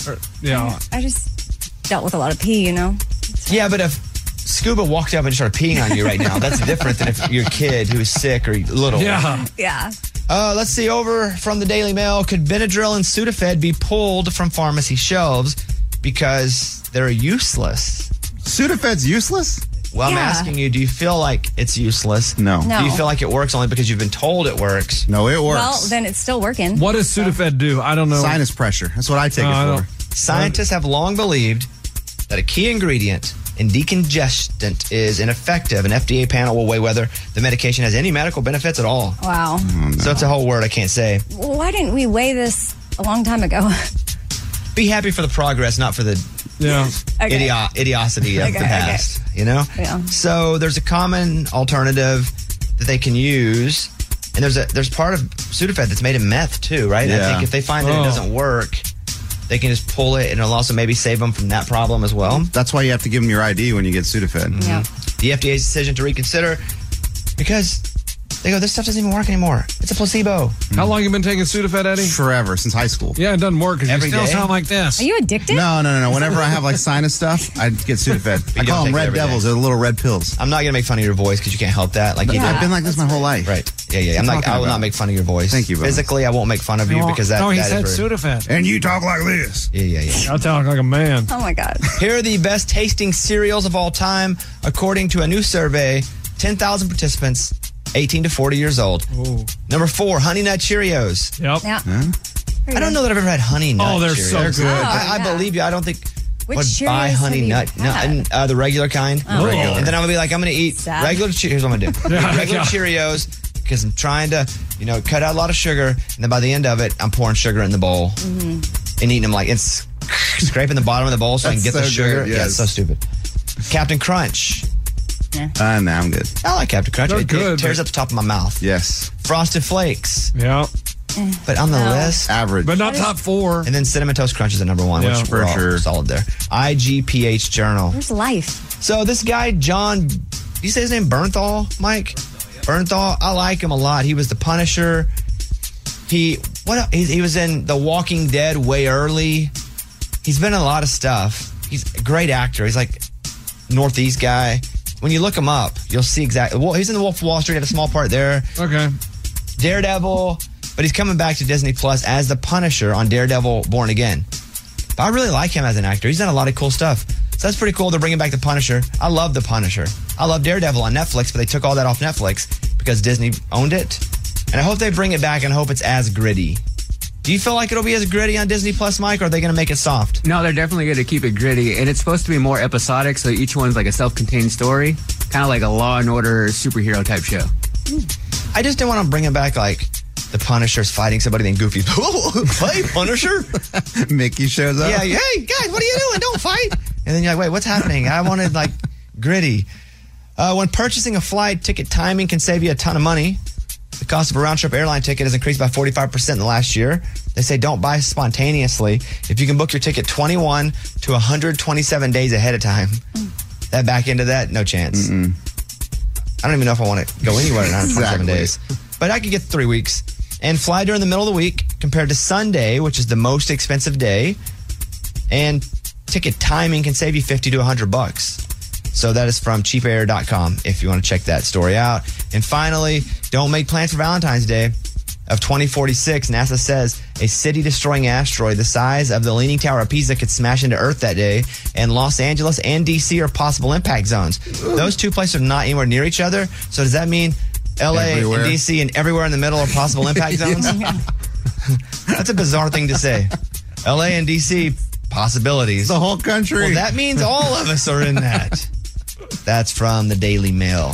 I just dealt with a lot of pee, Yeah, but if Scuba walked up and started peeing on you right now, that's different than if you're a kid who's sick or little. Yeah. Yeah. Let's see, over from the Daily Mail. Could Benadryl and Sudafed be pulled from pharmacy shelves because they're useless? Sudafed's useless? Well, I'm asking you, do you feel like it's useless? No. Do you feel like it works only because you've been told it works? No, it works. Well, then it's still working. What does Sudafed do? I don't know. Sinus pressure. That's what I take it for. Scientists have long believed that a key ingredient in decongestant is ineffective. An FDA panel will weigh whether the medication has any medical benefits at all. Wow. So it's a whole word I can't say. Well, why didn't we weigh this a long time ago? Be happy for the progress, not for the idiocy of the past. Yeah. So there's a common alternative that they can use, and there's part of Sudafed that's made in meth too, right? Yeah. I think if they find that it doesn't work, they can just pull it, and it'll also maybe save them from that problem as well. That's why you have to give them your ID when you get Sudafed. Yeah. The FDA's decision to reconsider because they go, this stuff doesn't even work anymore. It's a placebo. How long you been taking Sudafed, Eddie? Forever, since high school. Yeah, it doesn't work because you Every still day? sound like this. Are you addicted? No. Whenever I have like sinus stuff, I get Sudafed. I call them red devils. They're the little red pills. I'm not going to make fun of your voice because you can't help that. Like you I've did. been like this my whole life. Right. Yeah. I will not make fun of your voice. Thank you, Bo. Physically, I won't make fun of you because that. No, he that said is rude. Sudafed. And you talk like this. Yeah. I talk like a man. Oh, my God. Here are the best tasting cereals of all time, according to a new survey. 10,000 participants, 18 to 40 years old. Ooh. Number 4, Honey Nut Cheerios. Yep. Yeah. I don't know that I've ever had Honey Nut. Oh, they're Cheerios. so good. I believe you. I don't think. Which would buy Cheerios Honey have you Nut. had? No, the regular kind. Oh. Regular. And then I'm gonna be like, I'm gonna eat Sad. regular Cheerios. Here's what I'm gonna do. Eat regular Cheerios because I'm trying to, cut out a lot of sugar. And then by the end of it, I'm pouring sugar in the bowl and eating them like it's scraping the bottom of the bowl so I can get That's the so sugar. good, Yeah, yes. it's so stupid. Captain Crunch. Nah, I'm good. I like Captain Crunch. They're It good, tears but- up the top of my mouth. Yes. Frosted Flakes. Yeah. But on the list, Average. But not top 4. and then Cinnamon Toast Crunch is at number 1, Yeah, which for we're all sure. solid there. IGPH Journal. Where's life? So this guy, John, you say his name Bernthal, Mike? Bernthal, I like him a lot. He was the Punisher. He was in The Walking Dead way early. He's been in a lot of stuff. He's a great actor. He's like Northeast guy. When you look him up, you'll see exactly. Well, he's in The Wolf of Wall Street. Had a small part there. Okay. Daredevil, but he's coming back to Disney Plus as the Punisher on Daredevil Born Again. But I really like him as an actor. He's done a lot of cool stuff. So that's pretty cool. They're bringing back The Punisher. I love The Punisher. I love Daredevil on Netflix, but they took all that off Netflix because Disney owned it. And I hope they bring it back and I hope it's as gritty. Do you feel like it'll be as gritty on Disney Plus, Mike, or are they going to make it soft? No, they're definitely going to keep it gritty. And it's supposed to be more episodic, so each one's like a self-contained story. Kind of like a Law and Order superhero type show. I just didn't want to bring it back like the Punisher's fighting somebody named Goofy. Hey, Punisher. Mickey shows up. Yeah, hey, guys, what are you doing? Don't fight. And then you're like, wait, what's happening? I wanted like gritty. When purchasing a flight, ticket timing can save you a ton of money. The cost of a round-trip airline ticket has increased by 45% in the last year. They say don't buy spontaneously. If you can book your ticket 21 to 127 days ahead of time, that back into that, no chance. I don't even know if I want to go anywhere in 127 days. But I could get 3 weeks. And fly during the middle of the week compared to Sunday, which is the most expensive day. And ticket timing can save you $50 to $100. So that is from cheapair.com if you want to check that story out. And finally, don't make plans for Valentine's Day of 2046. NASA says a city-destroying asteroid the size of the Leaning Tower of Pisa could smash into Earth that day, and Los Angeles and D.C. are possible impact zones. Those two places are not anywhere near each other. So does that mean L.A. Everywhere. and D.C. and everywhere in the middle are possible impact zones? That's a bizarre thing to say. L.A. and D.C. possibilities. The whole country. Well, that means all of us are in that. That's from the Daily Mail.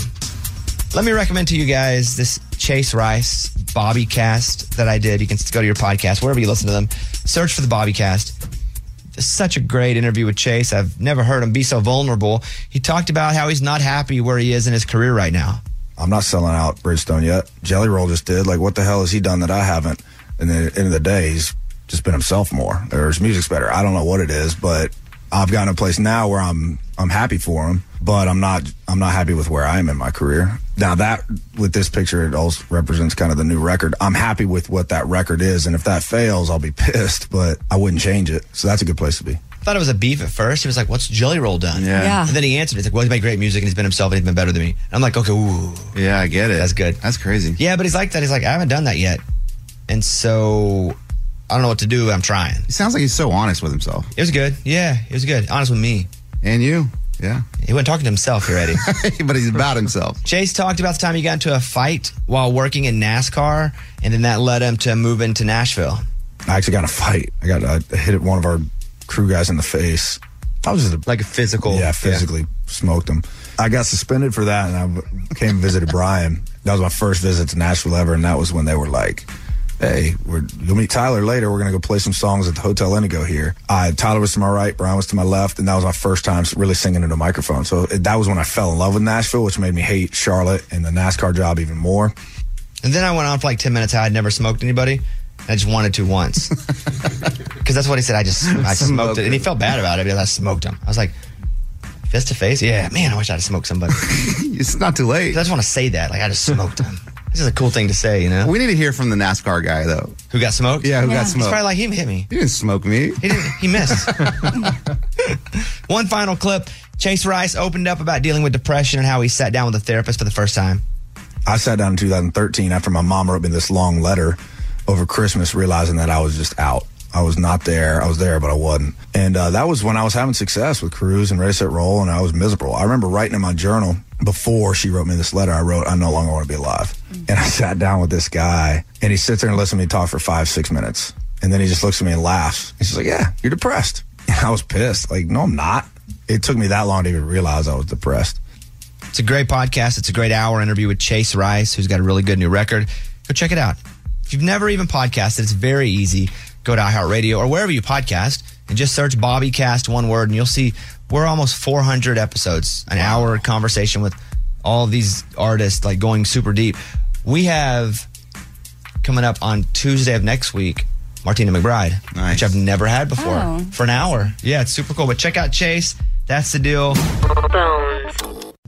Let me recommend to you guys this Chase Rice Bobby Cast that I did. You can go to your podcast, wherever you listen to them. Search for the Bobby Cast. Such a great interview with Chase. I've never heard him be so vulnerable. He talked about how he's not happy where he is in his career right now. I'm not selling out Bridgestone yet. Jelly Roll just did. Like, what the hell has he done that I haven't? And at the end of the day, he's just been himself more. Or his music's better. I don't know what it is, but I've gotten to a place now where I'm happy for him, but I'm not happy with where I am in my career. Now that, with this picture, it also represents kind of the new record. I'm happy with what that record is, and if that fails, I'll be pissed, but I wouldn't change it. So that's a good place to be. I thought it was a beef at first. He was like, what's Jelly Roll done? Yeah. And then he answered. He's like, well, he's made great music and he's been himself and he's been better than me. And I'm like, okay, ooh. Yeah, I get it. That's good. That's crazy. Yeah, but he's like that. He's like, I haven't done that yet. And so I don't know what to do. I'm trying. He sounds like he's so honest with himself. It was good. Yeah, it was good. Honest with me. And you. Yeah. He wasn't talking to himself here, Eddie. But he's about himself. Chase talked about the time he got into a fight while working in NASCAR, and then that led him to move into Nashville. I actually got in a fight. I hit one of our crew guys in the face. I was just like a physical. Yeah, physically smoked him. I got suspended for that, and I came and visited Brian. That was my first visit to Nashville ever, and that was when they were like, hey, you'll meet Tyler later. We're going to go play some songs at the Hotel Indigo here. Tyler was to my right, Brian was to my left, and that was my first time really singing into a microphone. So that was when I fell in love with Nashville, which made me hate Charlotte and the NASCAR job even more. And then I went on for like 10 minutes how I'd never smoked anybody. I just wanted to once. Because that's what he said. I smoked it. And he felt bad about it because I smoked him. I was like, face to face? Yeah, man, I wish I'd smoked somebody. It's not too late. I just want to say that. Like, I just smoked him. This is a cool thing to say, you know? We need to hear from the NASCAR guy, though. Who got smoked? Yeah, who got smoked. He's probably like, he hit me. He didn't smoke me. He missed. One final clip. Chase Rice opened up about dealing with depression and how he sat down with a therapist for the first time. I sat down in 2013 after my mom wrote me this long letter over Christmas, realizing that I was just out. I was not there. I was there, but I wasn't. And that was when I was having success with Cruise and Ready, Set, Roll, and I was miserable. I remember writing in my journal before she wrote me this letter, I wrote, I no longer want to be alive. And I sat down with this guy, and he sits there and listens to me talk for 5-6 minutes. And then he just looks at me and laughs. He's like, yeah, you're depressed. And I was pissed. Like, no, I'm not. It took me that long to even realize I was depressed. It's a great podcast. It's a great hour interview with Chase Rice, who's got a really good new record. Go check it out. If you've never even podcasted, it's very easy. Go to iHeartRadio or wherever you podcast and just search Bobby Cast, one word, and you'll see we're almost 400 episodes, an hour conversation with all of these artists, like going super deep. We have coming up on Tuesday of next week, Martina McBride, which I've never had before for an hour. Yeah, it's super cool. But check out Chase. That's the deal.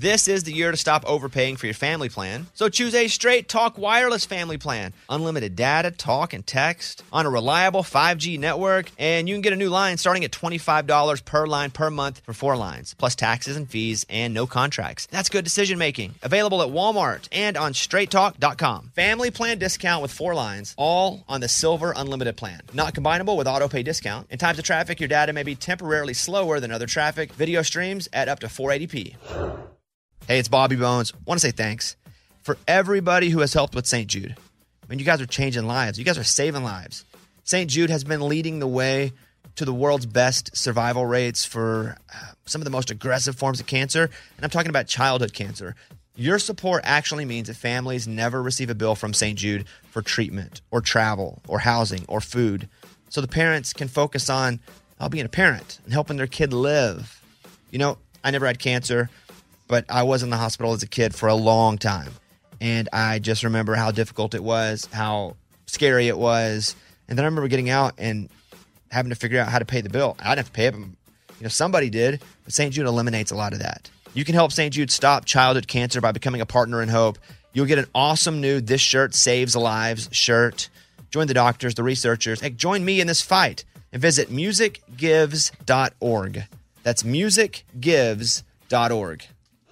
This is the year to stop overpaying for your family plan. So choose a Straight Talk Wireless family plan. Unlimited data, talk, and text on a reliable 5G network. And you can get a new line starting at $25 per line per month for 4 lines, plus taxes and fees and no contracts. That's good decision making. Available at Walmart and on straighttalk.com. Family plan discount with 4 lines, all on the Silver Unlimited plan. Not combinable with auto pay discount. In times of traffic, your data may be temporarily slower than other traffic. Video streams at up to 480p. Hey, it's Bobby Bones. Want to say thanks for everybody who has helped with St. Jude. I mean, you guys are changing lives. You guys are saving lives. St. Jude has been leading the way to the world's best survival rates for some of the most aggressive forms of cancer. And I'm talking about childhood cancer. Your support actually means that families never receive a bill from St. Jude for treatment or travel or housing or food. So the parents can focus on being a parent and helping their kid live. You know, I never had cancer, but I was in the hospital as a kid for a long time. And I just remember how difficult it was, how scary it was. And then I remember getting out and having to figure out how to pay the bill. I didn't have to pay it, but somebody did. But St. Jude eliminates a lot of that. You can help St. Jude stop childhood cancer by becoming a partner in hope. You'll get an awesome new This Shirt Saves Lives shirt. Join the doctors, the researchers. Hey, join me in this fight and visit musicgives.org. That's musicgives.org.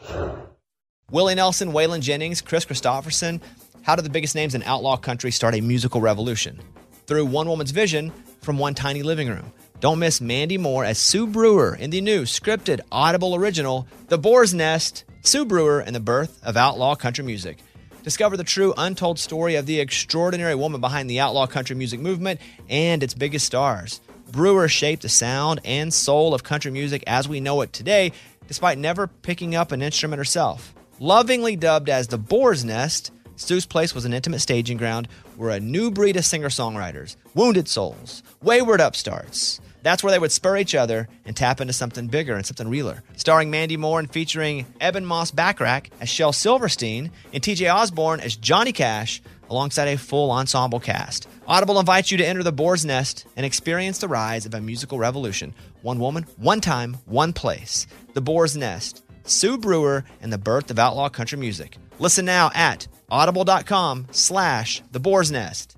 Willie Nelson, Waylon Jennings, Chris Christopherson. How did the biggest names in outlaw country start a musical revolution? Through one woman's vision from one tiny living room. Don't miss Mandy Moore as Sue Brewer in the new scripted Audible original, The Boar's Nest, Sue Brewer and the Birth of Outlaw Country Music. Discover the true untold story of the extraordinary woman behind the outlaw country music movement and its biggest stars. Brewer shaped the sound and soul of country music as we know it today, despite never picking up an instrument herself. Lovingly dubbed as The Boar's Nest, Sue's place was an intimate staging ground where a new breed of singer-songwriters, wounded souls, wayward upstarts, that's where they would spur each other and tap into something bigger and something realer. Starring Mandy Moore and featuring Eben Moss Backrack as Shel Silverstein and TJ Osborne as Johnny Cash, alongside a full ensemble cast. Audible invites you to enter The Boar's Nest and experience the rise of a musical revolution. One woman, one time, one place. The Boar's Nest, Sue Brewer, and the birth of outlaw country music. Listen now at audible.com/The Boar's Nest.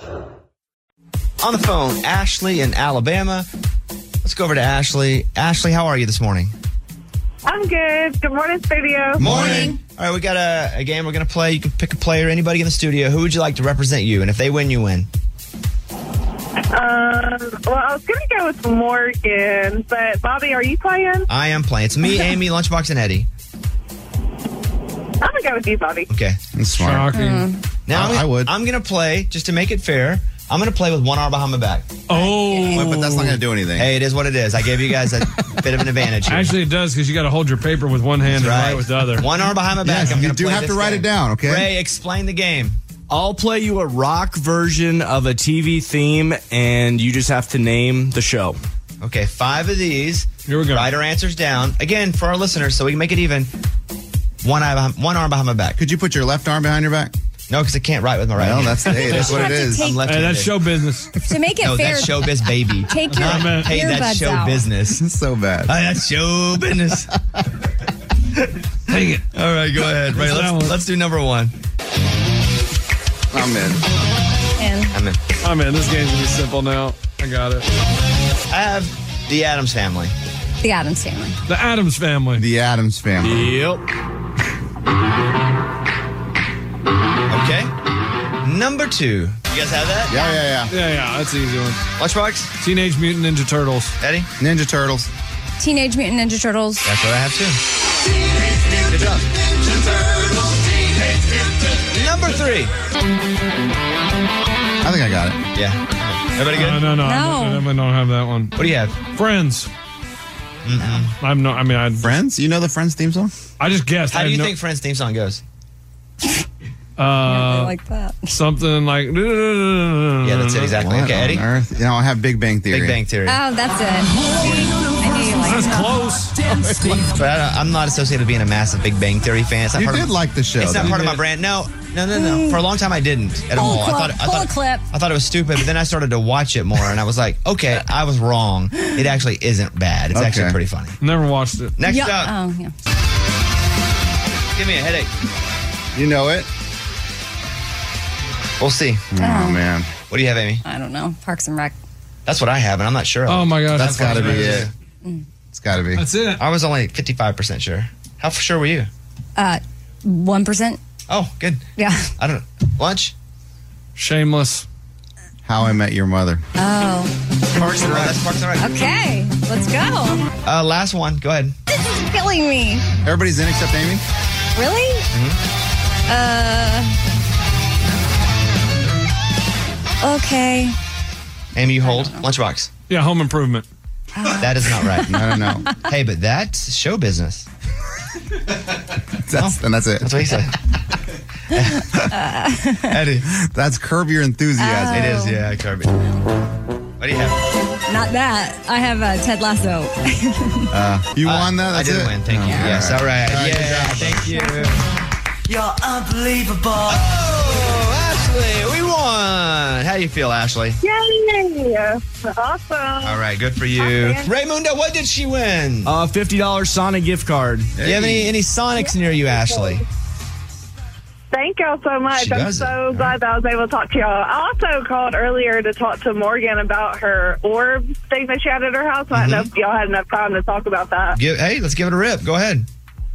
On the phone, Ashley in Alabama. Let's go over to Ashley. Ashley, how are you this morning? I'm good. Good morning, studio. Morning. All right, we got a game we're going to play. You can pick a player, anybody in the studio. Who would you like to represent you? And if they win, you win. Well, I was going to go with Morgan, but Bobby, are you playing? I am playing. It's me, Amy, Lunchbox, and Eddie. I'm going to go with you, Bobby. Okay. That's smart. Shocking. Now I would. I'm going to play, just to make it fair, I'm going to play with one arm behind my back. Oh. But that's not going to do anything. Hey, it is what it is. I gave you guys a bit of an advantage here. Actually, it does because you got to hold your paper with one hand and write with the other. One arm behind my back. Yes, I'm you gonna do play have this to write game. it down, okay? Ray, explain the game. I'll play you a rock version of a TV theme, and you just have to name the show. Okay, 5 of these. Here we go. Write our answers down. Again, for our listeners, so we can make it even. One arm behind my back. Could you put your left arm behind your back? No, because I can't write with my right hand. That's what it is. I'm Hey, left-handed. that's show business. To make it No, fair, that's showbiz, baby. take your Hey, that's earbuds show out. business. It's so bad. That's show business. Take it. All right, go ahead. Ray, let's do number 1. I'm in. I'm in. Oh, man, this game's going to be simple now. I got it. I have the Addams Family. The Addams Family. The Addams Family. The Addams Family. Yep. Okay. Number 2. You guys have that? Yeah. Yeah, that's an easy one. Lunchbox? Teenage Mutant Ninja Turtles. Eddie? Ninja Turtles. Teenage Mutant Ninja Turtles. That's what I have too. Good job. Number 3. I think I got it. Yeah. Everybody good? No. No. I definitely don't have that one. What do you have? Friends. I'm not. I mean, I Friends? You know the Friends theme song? I just guessed. How do you think Friends theme song goes? Like that. Something like. Yeah, that's it exactly. What Okay, Eddie. on earth? You know, I have Big Bang Theory. Big Bang Theory. Oh, that's it. I knew you liked That's that. close. But I'm not associated with being a massive Big Bang Theory fan. It's not You part did of, like the show. It's not though. part of my brand. No. For a long time, I didn't at all. Pull a clip. I thought it was stupid, but then I started to watch it more, and I was like, okay, I was wrong. It actually isn't bad. It's actually Okay. pretty funny. Never watched it. Next Yeah. up, Oh, yeah. Give me a headache. You know it. We'll see. Oh, man. What do you have, Amy? I don't know. Parks and Rec. That's what I have, and I'm not sure. Oh, my gosh. That's got to be it. It's got to be. That's it. I was only 55% sure. How sure were you? 1%. Oh, good. Yeah. I don't know. Lunch? Shameless. How I Met Your Mother. Oh. Parks and Rec. That's Parks and Rec. Okay. Let's go. Last one. Go ahead. This is killing me. Everybody's in except Amy? Really? Okay. Amy, you hold. Lunchbox. Yeah, Home Improvement. That is not right. No. Hey, but that's show business. And that's it. That's what he said. Eddie. That's Curb Your Enthusiasm. It is, yeah, Curb It. What do you have? Not that. I have Ted Lasso. You won that? I That's did it? win. Thank you. Yes, all right. Yeah, thank you. You're unbelievable. Oh, Ashley, we won. How do you feel, Ashley? Yay! Awesome. All right, good for you. Raymunda, what did she win? $50 Sonic gift card. Do you have any Sonics near you, Ashley? Thank y'all so much. She I'm does so glad that I was able to talk to y'all. I also called earlier to talk to Morgan about her orb thing that she had at her house. I don't know if y'all had enough time to talk about that. Hey, let's give it a rip. Go ahead.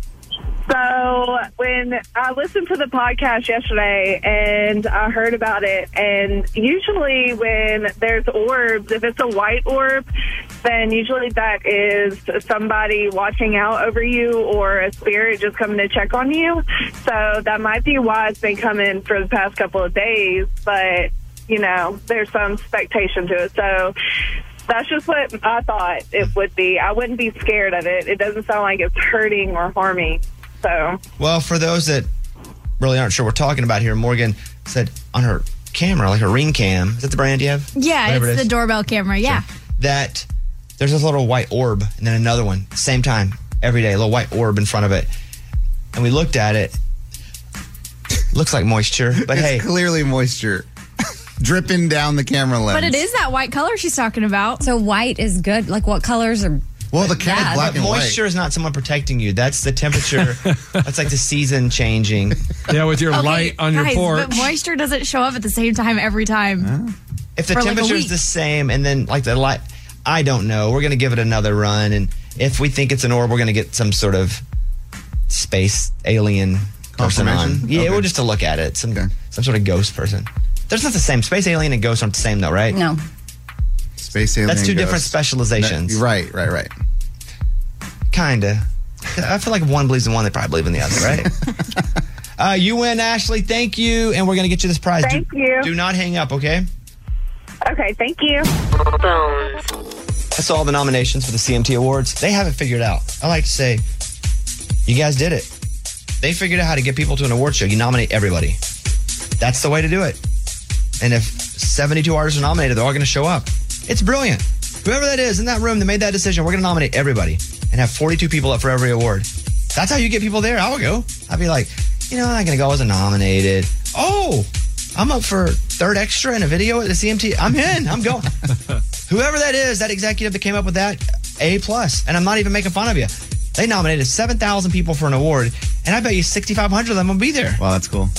So when I listened to the podcast yesterday and I heard about it, and usually when there's orbs, if it's a white orb, then usually that is somebody watching out over you or a spirit just coming to check on you. So that might be why it's been coming for the past couple of days, but, you know, there's some expectation to it. So that's just what I thought it would be. I wouldn't be scared of it. It doesn't sound like it's hurting or harming. So, well, for those that really aren't sure what we're talking about here, Morgan said on her camera, like her Ring Cam, is that the brand you have? Yeah, Whatever it's it the is. doorbell camera. Yeah. That there's this little white orb and then another one, same time, every day, a little white orb in front of it. And we looked at it. Looks like moisture, but It's hey. clearly moisture. Dripping down the camera lens. But it is that white color she's talking about. So white is good. Like what colors are... Well, the camera's black and white. Moisture is not someone protecting you. That's the temperature. That's like the season changing. Yeah, with your light on your Guys, porch. but moisture doesn't show up at the same time every time. If the For like a temperature is week. the same and then like the light, I don't know. We're going to give it another run. And if we think it's an orb, we're going to get some sort of space alien person on. Confirmation? Yeah, Okay. we're just to look at it. Some sort of ghost person. There's not the same. Space alien and ghost aren't the same though, right? No. Space alien. That's two ghost. different specializations. Right. Kinda. I feel like if one believes in one, they probably believe in the other, right? You win, Ashley. Thank you. And we're going to get you this prize. Thank you. Do not hang up, okay? Okay, thank you. That's all the nominations for the CMT Awards. They have it figured out. I like to say, you guys did it. They figured out how to get people to an award show. You nominate everybody. That's the way to do it. And if 72 artists are nominated, they're all going to show up. It's brilliant. Whoever that is in that room that made that decision, we're going to nominate everybody and have 42 people up for every award. That's how you get people there. I would go. I'd be like, I'm not going to go. I wasn't nominated. Oh, I'm up for third extra in a video at the CMT. I'm in. I'm going. Whoever that is, that executive that came up with that, A+. And I'm not even making fun of you. They nominated 7,000 people for an award, and I bet you 6,500 of them will be there. Wow, that's cool.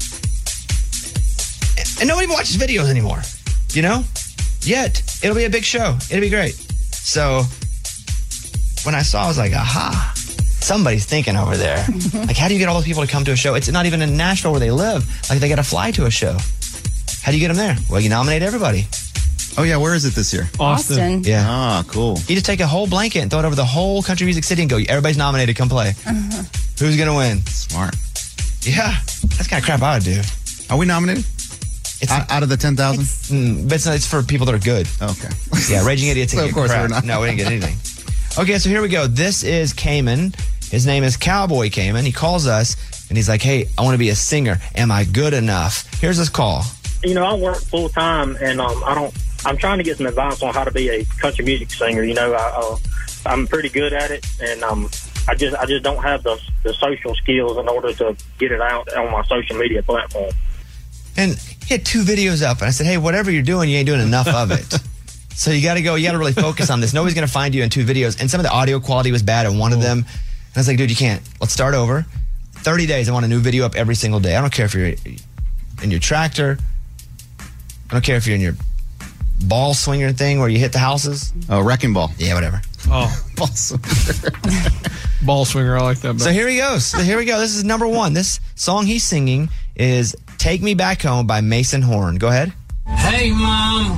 And nobody watches videos anymore, Yet, it'll be a big show. It'll be great. So, when I saw, I was like, aha, somebody's thinking over there. Like, how do you get all those people to come to a show? It's not even in Nashville where they live. Like, they got to fly to a show. How do you get them there? Well, you nominate everybody. Oh, yeah, where is it this year? Austin. Yeah. Ah, cool. You just take a whole blanket and throw it over the whole Country Music City and go, everybody's nominated, come play. Who's going to win? Smart. Yeah, that's the kind of crap I would do. Are we nominated? It's out of the 10,000? But it's for people that are good. Okay. Yeah, Raging Idiots didn't So get of course crap. we're not. No, we didn't get anything. Okay, so here we go. This is Cayman. His name is Cowboy Cayman. He calls us and he's like, hey, I want to be a singer. Am I good enough? Here's his call. I work full time, and I'm trying to get some advice on how to be a country music singer. I'm pretty good at it, and I just don't have the social skills in order to get it out on my social media platform. And he had 2 videos up, and I said, hey, whatever you're doing, you ain't doing enough of it. So you got to really focus on this. Nobody's going to find you in 2 videos. And some of the audio quality was bad in one of them. And I was like, dude, you can't. Let's start over. 30 days, I want a new video up every single day. I don't care if you're in your tractor. I don't care if you're in your ball swinger thing where you hit the houses. Oh, wrecking ball. Yeah, whatever. Oh, ball swinger. Ball swinger, I like that better. So here he goes. So here we go. This is number one. This song he's singing is Take Me Back Home by Mason Horn. Go ahead. Hey, Mom,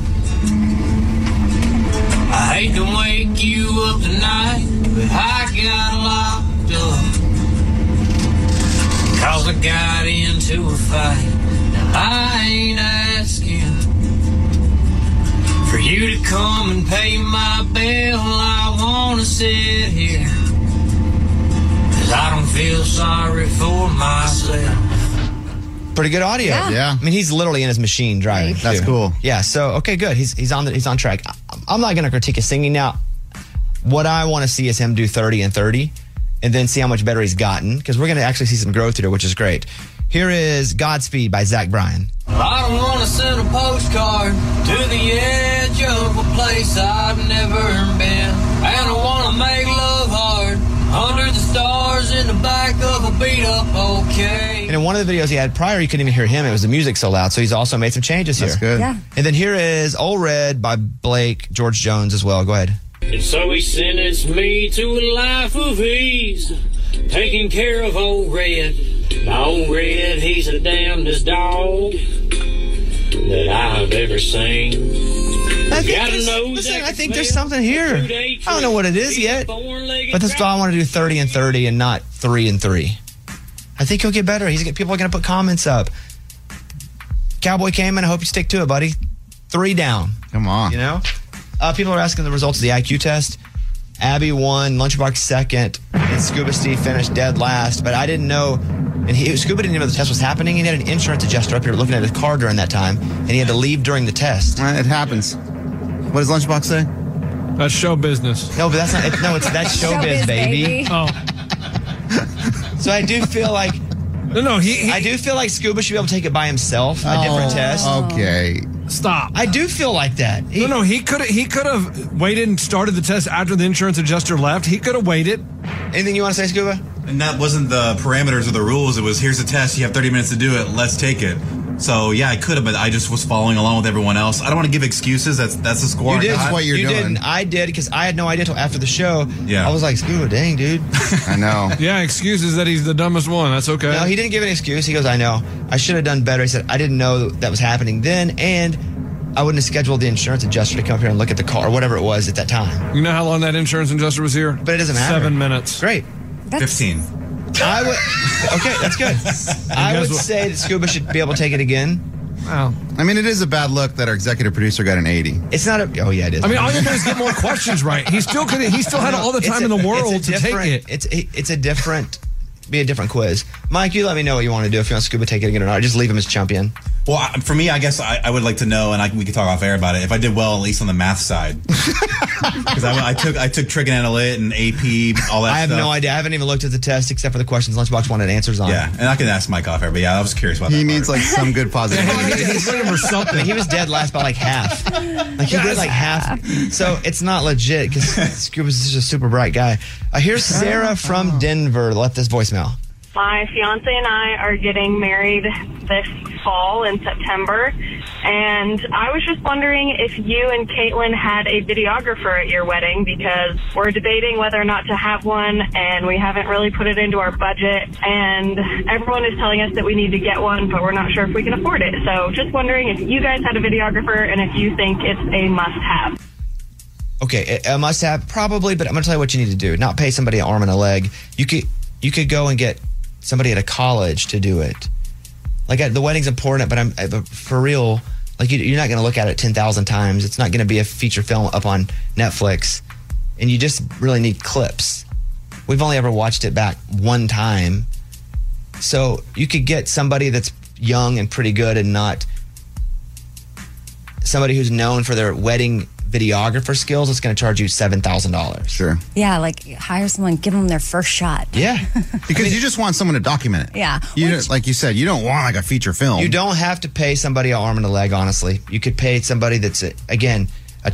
I hate to wake you up tonight, but I got locked up 'cause I got into a fight. Now I ain't asking for you to come and pay my bill. I wanna sit here 'cause I don't feel sorry for myself. Pretty good audio. Yeah. I mean, he's literally in his machine driving. That's too. cool. Yeah. So okay, good. He's on track. I'm not going to critique his singing now. What I want to see is him do 30 and 30, and then see how much better he's gotten, because we're going to actually see some growth here, which is great. Here is Godspeed by Zach Bryan. I don't want to send a postcard to the edge of a place I've never been. And I want to make love hard under the stars in the back of a beat up okay. And in one of the videos he had prior, you couldn't even hear him. It was the music so loud. So he's also made some changes here. That's good. Yeah. And then here is Old Red by Blake George Jones as well. Go ahead. And so he sentenced me to a life of ease, taking care of Old Red. Now Old Red, he's the damnedest dog that I've ever seen. I think there's something here. I don't know what it is yet, but that's why I want to do 30 and 30 and not 3 and 3. I think he'll get better. People are going to put comments up. Cowboy Cayman, I hope you stick to it, buddy. 3 down. Come on. You know? People are asking the results of the IQ test. Abby won, Lunchbox second, and Scuba Steve finished dead last. But I didn't know, and Scuba didn't know the test was happening. He had an insurance adjuster up here looking at his car during that time, and he had to leave during the test. It happens. What does Lunchbox say? That's show business. No, but that's not. That's showbiz, baby. Oh. So I do feel like. I do feel like Scuba should be able to take it by himself, a different test. Okay. Stop. I do feel like that. He could have waited and started the test after the insurance adjuster left. He could have waited. Anything you want to say, Scuba? And that wasn't the parameters or the rules. It was, here's the test. You have 30 minutes to do it. Let's take it. So, yeah, I could have, but I just was following along with everyone else. I don't want to give excuses. That's the score. You did. That's what you're doing. Didn't. I did, because I had no idea until after the show. Yeah. I was like, Scuba, dang, dude. I know. Yeah, excuses that he's the dumbest one. That's okay. No, he didn't give an excuse. He goes, I know. I should have done better. He said, I didn't know that was happening then, and I wouldn't have scheduled the insurance adjuster to come up here and look at the car or whatever it was at that time. You know how long that insurance adjuster was here? But it doesn't matter. 7 minutes. Great. 15. I would. Okay, that's good. I would say that Scuba should be able to take it again. Wow. I mean, it is a bad look that our executive producer got an 80. It's not a. Oh yeah, it is. I mean, all you do is get more questions right. He still had all the time in the world to take it. It's a different. Be a different quiz. Mike, you let me know what you want to do. If you want Scuba take it again or not, just leave him as champion. Well, for me, I guess I would like to know, and we could talk off air about it, if I did well, at least on the math side. Because I took Trig and Analyt and AP, all that stuff. I have no idea. I haven't even looked at the test except for the questions Lunchbox wanted answers on. Yeah, and I can ask Mike off air, but yeah, I was curious about that. He needs like some good positivity. He's looking for something. He was dead last by like half. Like he did like half. So it's not legit because Scuba's just a super bright guy. Here's Sarah from Denver. Left this voicemail. My fiance and I are getting married this fall in September, and I was just wondering if you and Caitlin had a videographer at your wedding, because we're debating whether or not to have one, and we haven't really put it into our budget, and everyone is telling us that we need to get one, but we're not sure if we can afford it. So just wondering if you guys had a videographer and if you think it's a must-have. Okay, a must-have, probably, but I'm going to tell you what you need to do. Not pay somebody an arm and a leg. You could go and get somebody at a college to do it. Like, the wedding's important, but for real, like, you're not going to look at it 10,000 times. It's not going to be a feature film up on Netflix, and you just really need clips. We've only ever watched it back one time, so you could get somebody that's young and pretty good, and not somebody who's known for their wedding videographer skills. It's going to charge you $7,000. Sure. Yeah, like hire someone, give them their first shot. Yeah. Because you just want someone to document it. Yeah. Like you said, you don't want like a feature film. You don't have to pay somebody an arm and a leg, honestly. You could pay somebody that's, again, a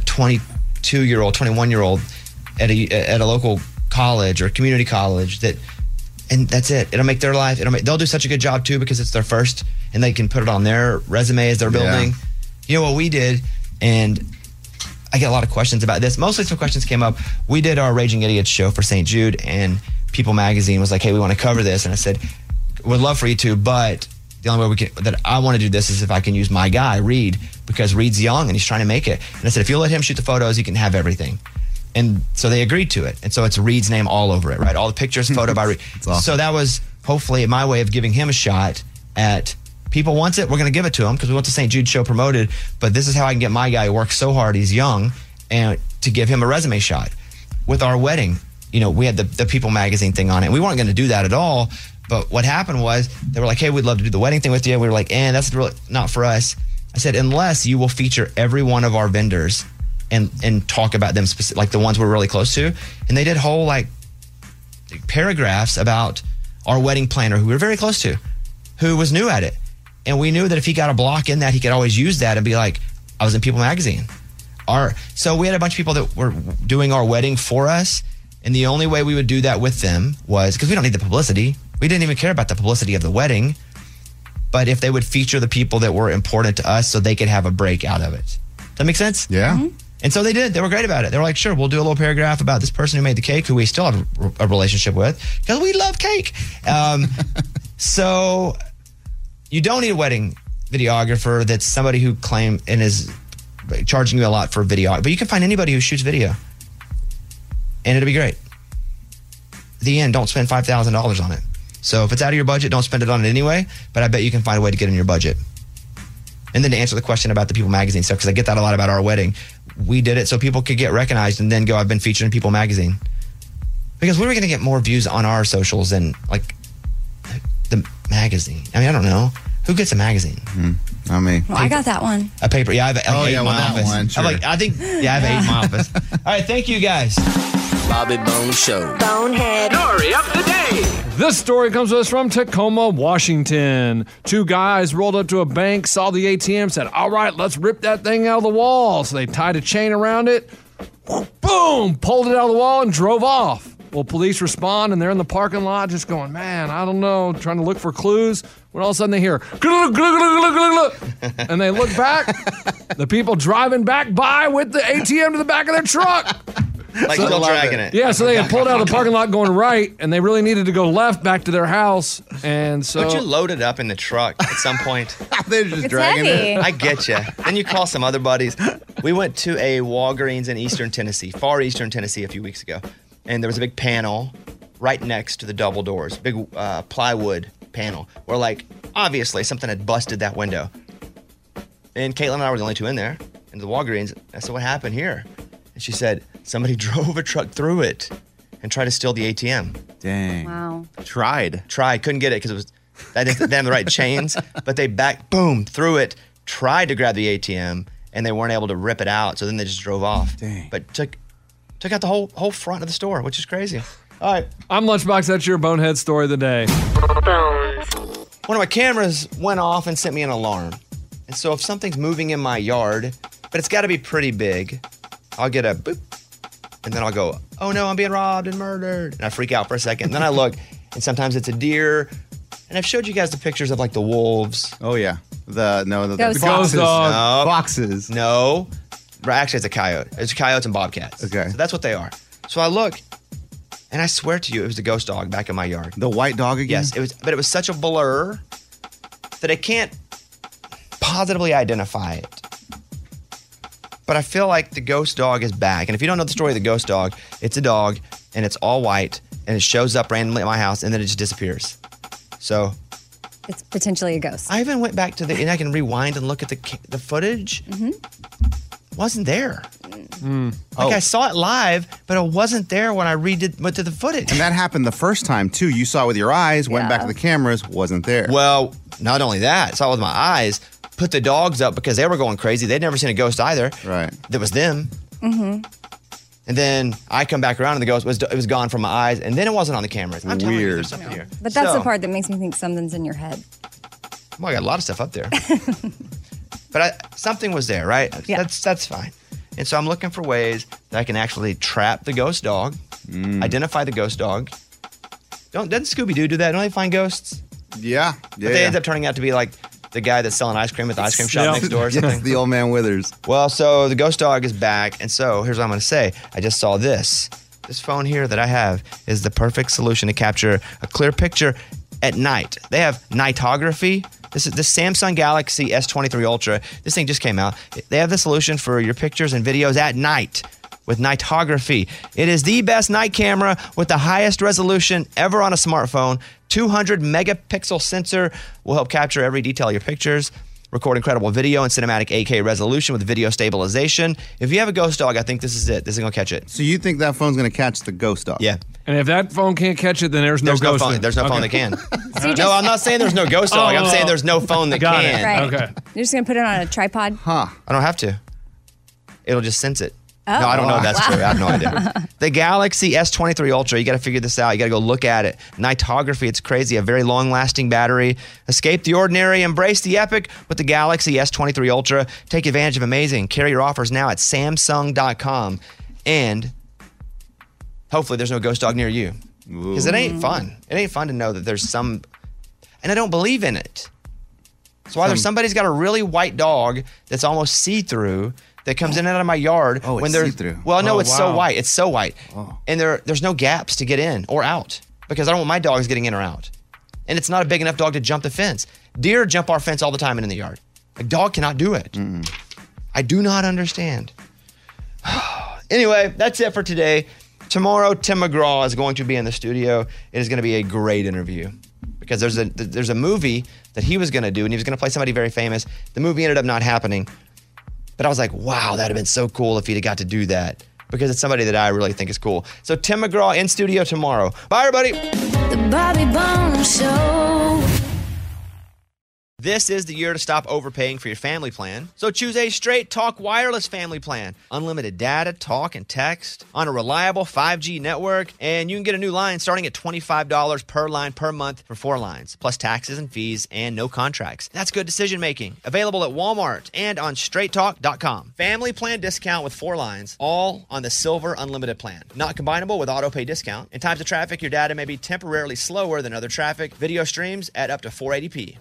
22-year-old, 21-year-old at a local college or community college that And that's it. It'll make their life. They'll do such a good job too because it's their first, and they can put it on their resume as they're building. You know what we did, and I get a lot of questions about this. Mostly some questions came up. We did our Raging Idiots show for St. Jude, and People Magazine was like, "Hey, we want to cover this," and I said, "Would love for you to, but the only way that I want to do this is if I can use my guy Reed, because Reed's young and he's trying to make it." And I said, "If you'll let him shoot the photos, he can have everything." And so they agreed to it. And so it's Reed's name all over it, right? All the pictures, photo by Reed. Awesome. So that was hopefully my way of giving him a shot at people wants it. We're going to give it to him because we want the St. Jude show promoted. But this is how I can get my guy who works so hard. He's young, and to give him a resume shot. With our wedding, we had the People Magazine thing on it. And we weren't going to do that at all. But what happened was they were like, "Hey, we'd love to do the wedding thing with you." We were like, that's really not for us. I said, unless you will feature every one of our vendors and talk about them, like the ones we're really close to. And they did whole paragraphs about our wedding planner who we were very close to, who was new at it. And we knew that if he got a block in that, he could always use that and be like, I was in People Magazine. So we had a bunch of people that were doing our wedding for us. And the only way we would do that with them was, because we don't need the publicity. We didn't even care about the publicity of the wedding. But if they would feature the people that were important to us so they could have a break out of it. Does that make sense? Yeah. Mm-hmm. And so they did. They were great about it. They were like, sure, we'll do a little paragraph about this person who made the cake, who we still have a relationship with, because we love cake. So you don't need a wedding videographer that's somebody who claim and is charging you a lot for video. But you can find anybody who shoots video. And it'll be great. The end, don't spend $5,000 on it. So if it's out of your budget, don't spend it on it anyway. But I bet you can find a way to get in your budget. And then to answer the question about the People Magazine stuff, because I get that a lot about our wedding, we did it so people could get recognized and then go, I've been featured in People Magazine. Because we were going to get more views on our socials than the magazine. I mean, I don't know. Who gets a magazine? Not me. Well, I got that one. A paper. Yeah, I have eight in my office. One, sure. I have eight in my office. All right, thank you guys. Bobby Bones Show. Bonehead. Story of the day. This story comes to us from Tacoma, Washington. Two guys rolled up to a bank, saw the ATM, said, all right, let's rip that thing out of the wall. So they tied a chain around it, boom, pulled it out of the wall and drove off. Well, police respond, and they're in the parking lot just going, man, I don't know, trying to look for clues. When all of a sudden they hear, glug, glug, glug, glug, glug, and they look back, the people driving back by with the ATM to the back of their truck. Like still dragging it. Yeah, so they had pulled out of the parking lot going right, and they really needed to go left back to their house. And so, But you load it up in the truck at some point. They're just It's dragging heavy. it. I get you. Then you call some other buddies. We went to a Walgreens in Eastern Tennessee, far Eastern Tennessee, a few weeks ago. And there was a big panel right next to the double doors, big plywood panel, where obviously something had busted that window. And Caitlin and I were the only two in there, in the Walgreens. I said, what happened here? And she said, somebody drove a truck through it and tried to steal the ATM. Dang. Wow. Tried. Couldn't get it because it was, they didn't have the right chains, but they through it, tried to grab the ATM, and they weren't able to rip it out, so then they just drove off. Dang. But took out the whole front of the store, which is crazy. All right. I'm Lunchbox. That's your bonehead story of the day. One of my cameras went off and sent me an alarm. And so if something's moving in my yard, but it's got to be pretty big, I'll get a boop, and then I'll go, oh no, I'm being robbed and murdered. And I freak out for a second. And then I look, and sometimes it's a deer. And I've showed you guys the pictures of the wolves. Oh, yeah. The Ghost foxes. dog. No. Foxes. No. Actually, it's a coyote. It's coyotes and bobcats. Okay. So that's what they are. So I look, and I swear to you, it was the ghost dog back in my yard. The white dog again? Yes, it was, but it was such a blur that I can't positively identify it. But I feel like the ghost dog is back. And if you don't know the story of the ghost dog, it's a dog, and it's all white, and it shows up randomly at my house, and then it just disappears. So It's potentially a ghost. I even went back to and I can rewind and look at the footage. Mm-hmm. Wasn't there. I saw it live, but it wasn't there when I went to the footage. And that happened the first time, too. You saw it with your eyes, went back to the cameras, wasn't there. Well, not only that, I saw it with my eyes, put the dogs up because they were going crazy. They'd never seen a ghost either. Right. That was them. Mm-hmm. And then I come back around and the ghost was gone from my eyes, and then it wasn't on the cameras. I'm telling you, there's something here. But that's the part that makes me think something's in your head. Well, I got a lot of stuff up there. But something was there, right? Yeah. That's fine. And so I'm looking for ways that I can actually trap the ghost dog, identify the ghost dog. Doesn't Scooby-Doo do that? Don't they find ghosts? Yeah. But they end up turning out to be like the guy that's selling ice cream at the ice cream shop next door or something. Yes, the old man Withers. Well, so the ghost dog is back. And so here's what I'm going to say. I just saw this. This phone here that I have is the perfect solution to capture a clear picture at night. They have nightography. This is the Samsung Galaxy S23 Ultra. This thing just came out. They have the solution for your pictures and videos at night with nightography. It is the best night camera with the highest resolution ever on a smartphone. 200 megapixel sensor will help capture every detail of your pictures, record incredible video in cinematic 8K resolution with video stabilization. If you have a ghost dog, I think this is it. This is going to catch it. So you think that phone's going to catch the ghost dog? Yeah. And if that phone can't catch it, then there's no ghost phone. dog. There's no phone that can. So No, I'm not saying there's no ghost dog. I'm saying there's no phone that Got it. can. Right. Okay. You're just going to put it on a tripod? Huh. I don't have to. It'll just sense it. Oh. No, I don't know if that's Wow. true. I have no idea. The Galaxy S23 Ultra, you got to figure this out. You got to go look at it. Nightography, it's crazy. A very long-lasting battery. Escape the ordinary. Embrace the epic with the Galaxy S23 Ultra. Take advantage of amazing carrier offers now at Samsung.com. And hopefully there's no ghost dog near you. Because it ain't fun. It ain't fun to know that there's some... And I don't believe in it. So either somebody's got a really white dog that's almost see-through that comes in and out of my yard. Oh, it's see-through. Well, no, Oh, it's so wow. white. It's so white. Oh. And there's no gaps to get in or out because I don't want my dogs getting in or out. And it's not a big enough dog to jump the fence. Deer jump our fence all the time and in the yard. A dog cannot do it. I do not understand. Anyway, that's it for today. Tomorrow, Tim McGraw is going to be in the studio. It is going to be a great interview because there's a movie that he was going to do and he was going to play somebody very famous. The movie ended up not happening. But I was like, wow, that'd have been so cool if he'd have got to do that because it's somebody that I really think is cool. So Tim McGraw in studio tomorrow. Bye, everybody. The Bobby Bones Show. This is the year to stop overpaying for your family plan. So choose a Straight Talk Wireless family plan. Unlimited data, talk, and text on a reliable 5G network. And you can get a new line starting at $25 per line per month for 4 lines, plus taxes and fees and no contracts. That's good decision making. Available at Walmart and on straighttalk.com. Family plan discount with 4 lines, all on the Silver Unlimited plan. Not combinable with auto pay discount. In times of traffic, your data may be temporarily slower than other traffic. Video streams at up to 480p.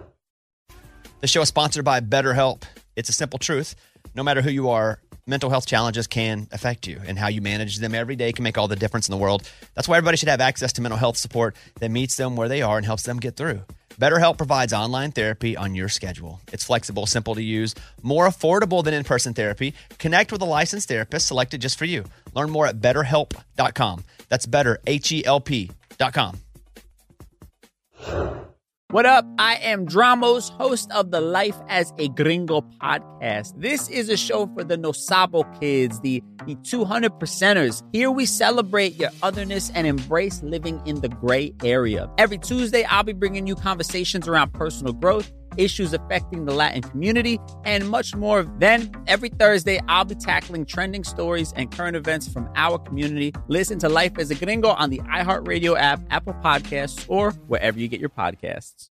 The show is sponsored by BetterHelp. It's a simple truth. No matter who you are, mental health challenges can affect you, and how you manage them every day can make all the difference in the world. That's why everybody should have access to mental health support that meets them where they are and helps them get through. BetterHelp provides online therapy on your schedule. It's flexible, simple to use, more affordable than in-person therapy. Connect with a licensed therapist selected just for you. Learn more at BetterHelp.com. That's better, HELP.com. What up? I am Dramos, host of the Life as a Gringo podcast. This is a show for the No Sabo kids, the 200%ers. Here we celebrate your otherness and embrace living in the gray area. Every Tuesday, I'll be bringing you conversations around personal growth, issues affecting the Latin community, and much more. Then, every Thursday, I'll be tackling trending stories and current events from our community. Listen to Life as a Gringo on the iHeartRadio app, Apple Podcasts, or wherever you get your podcasts.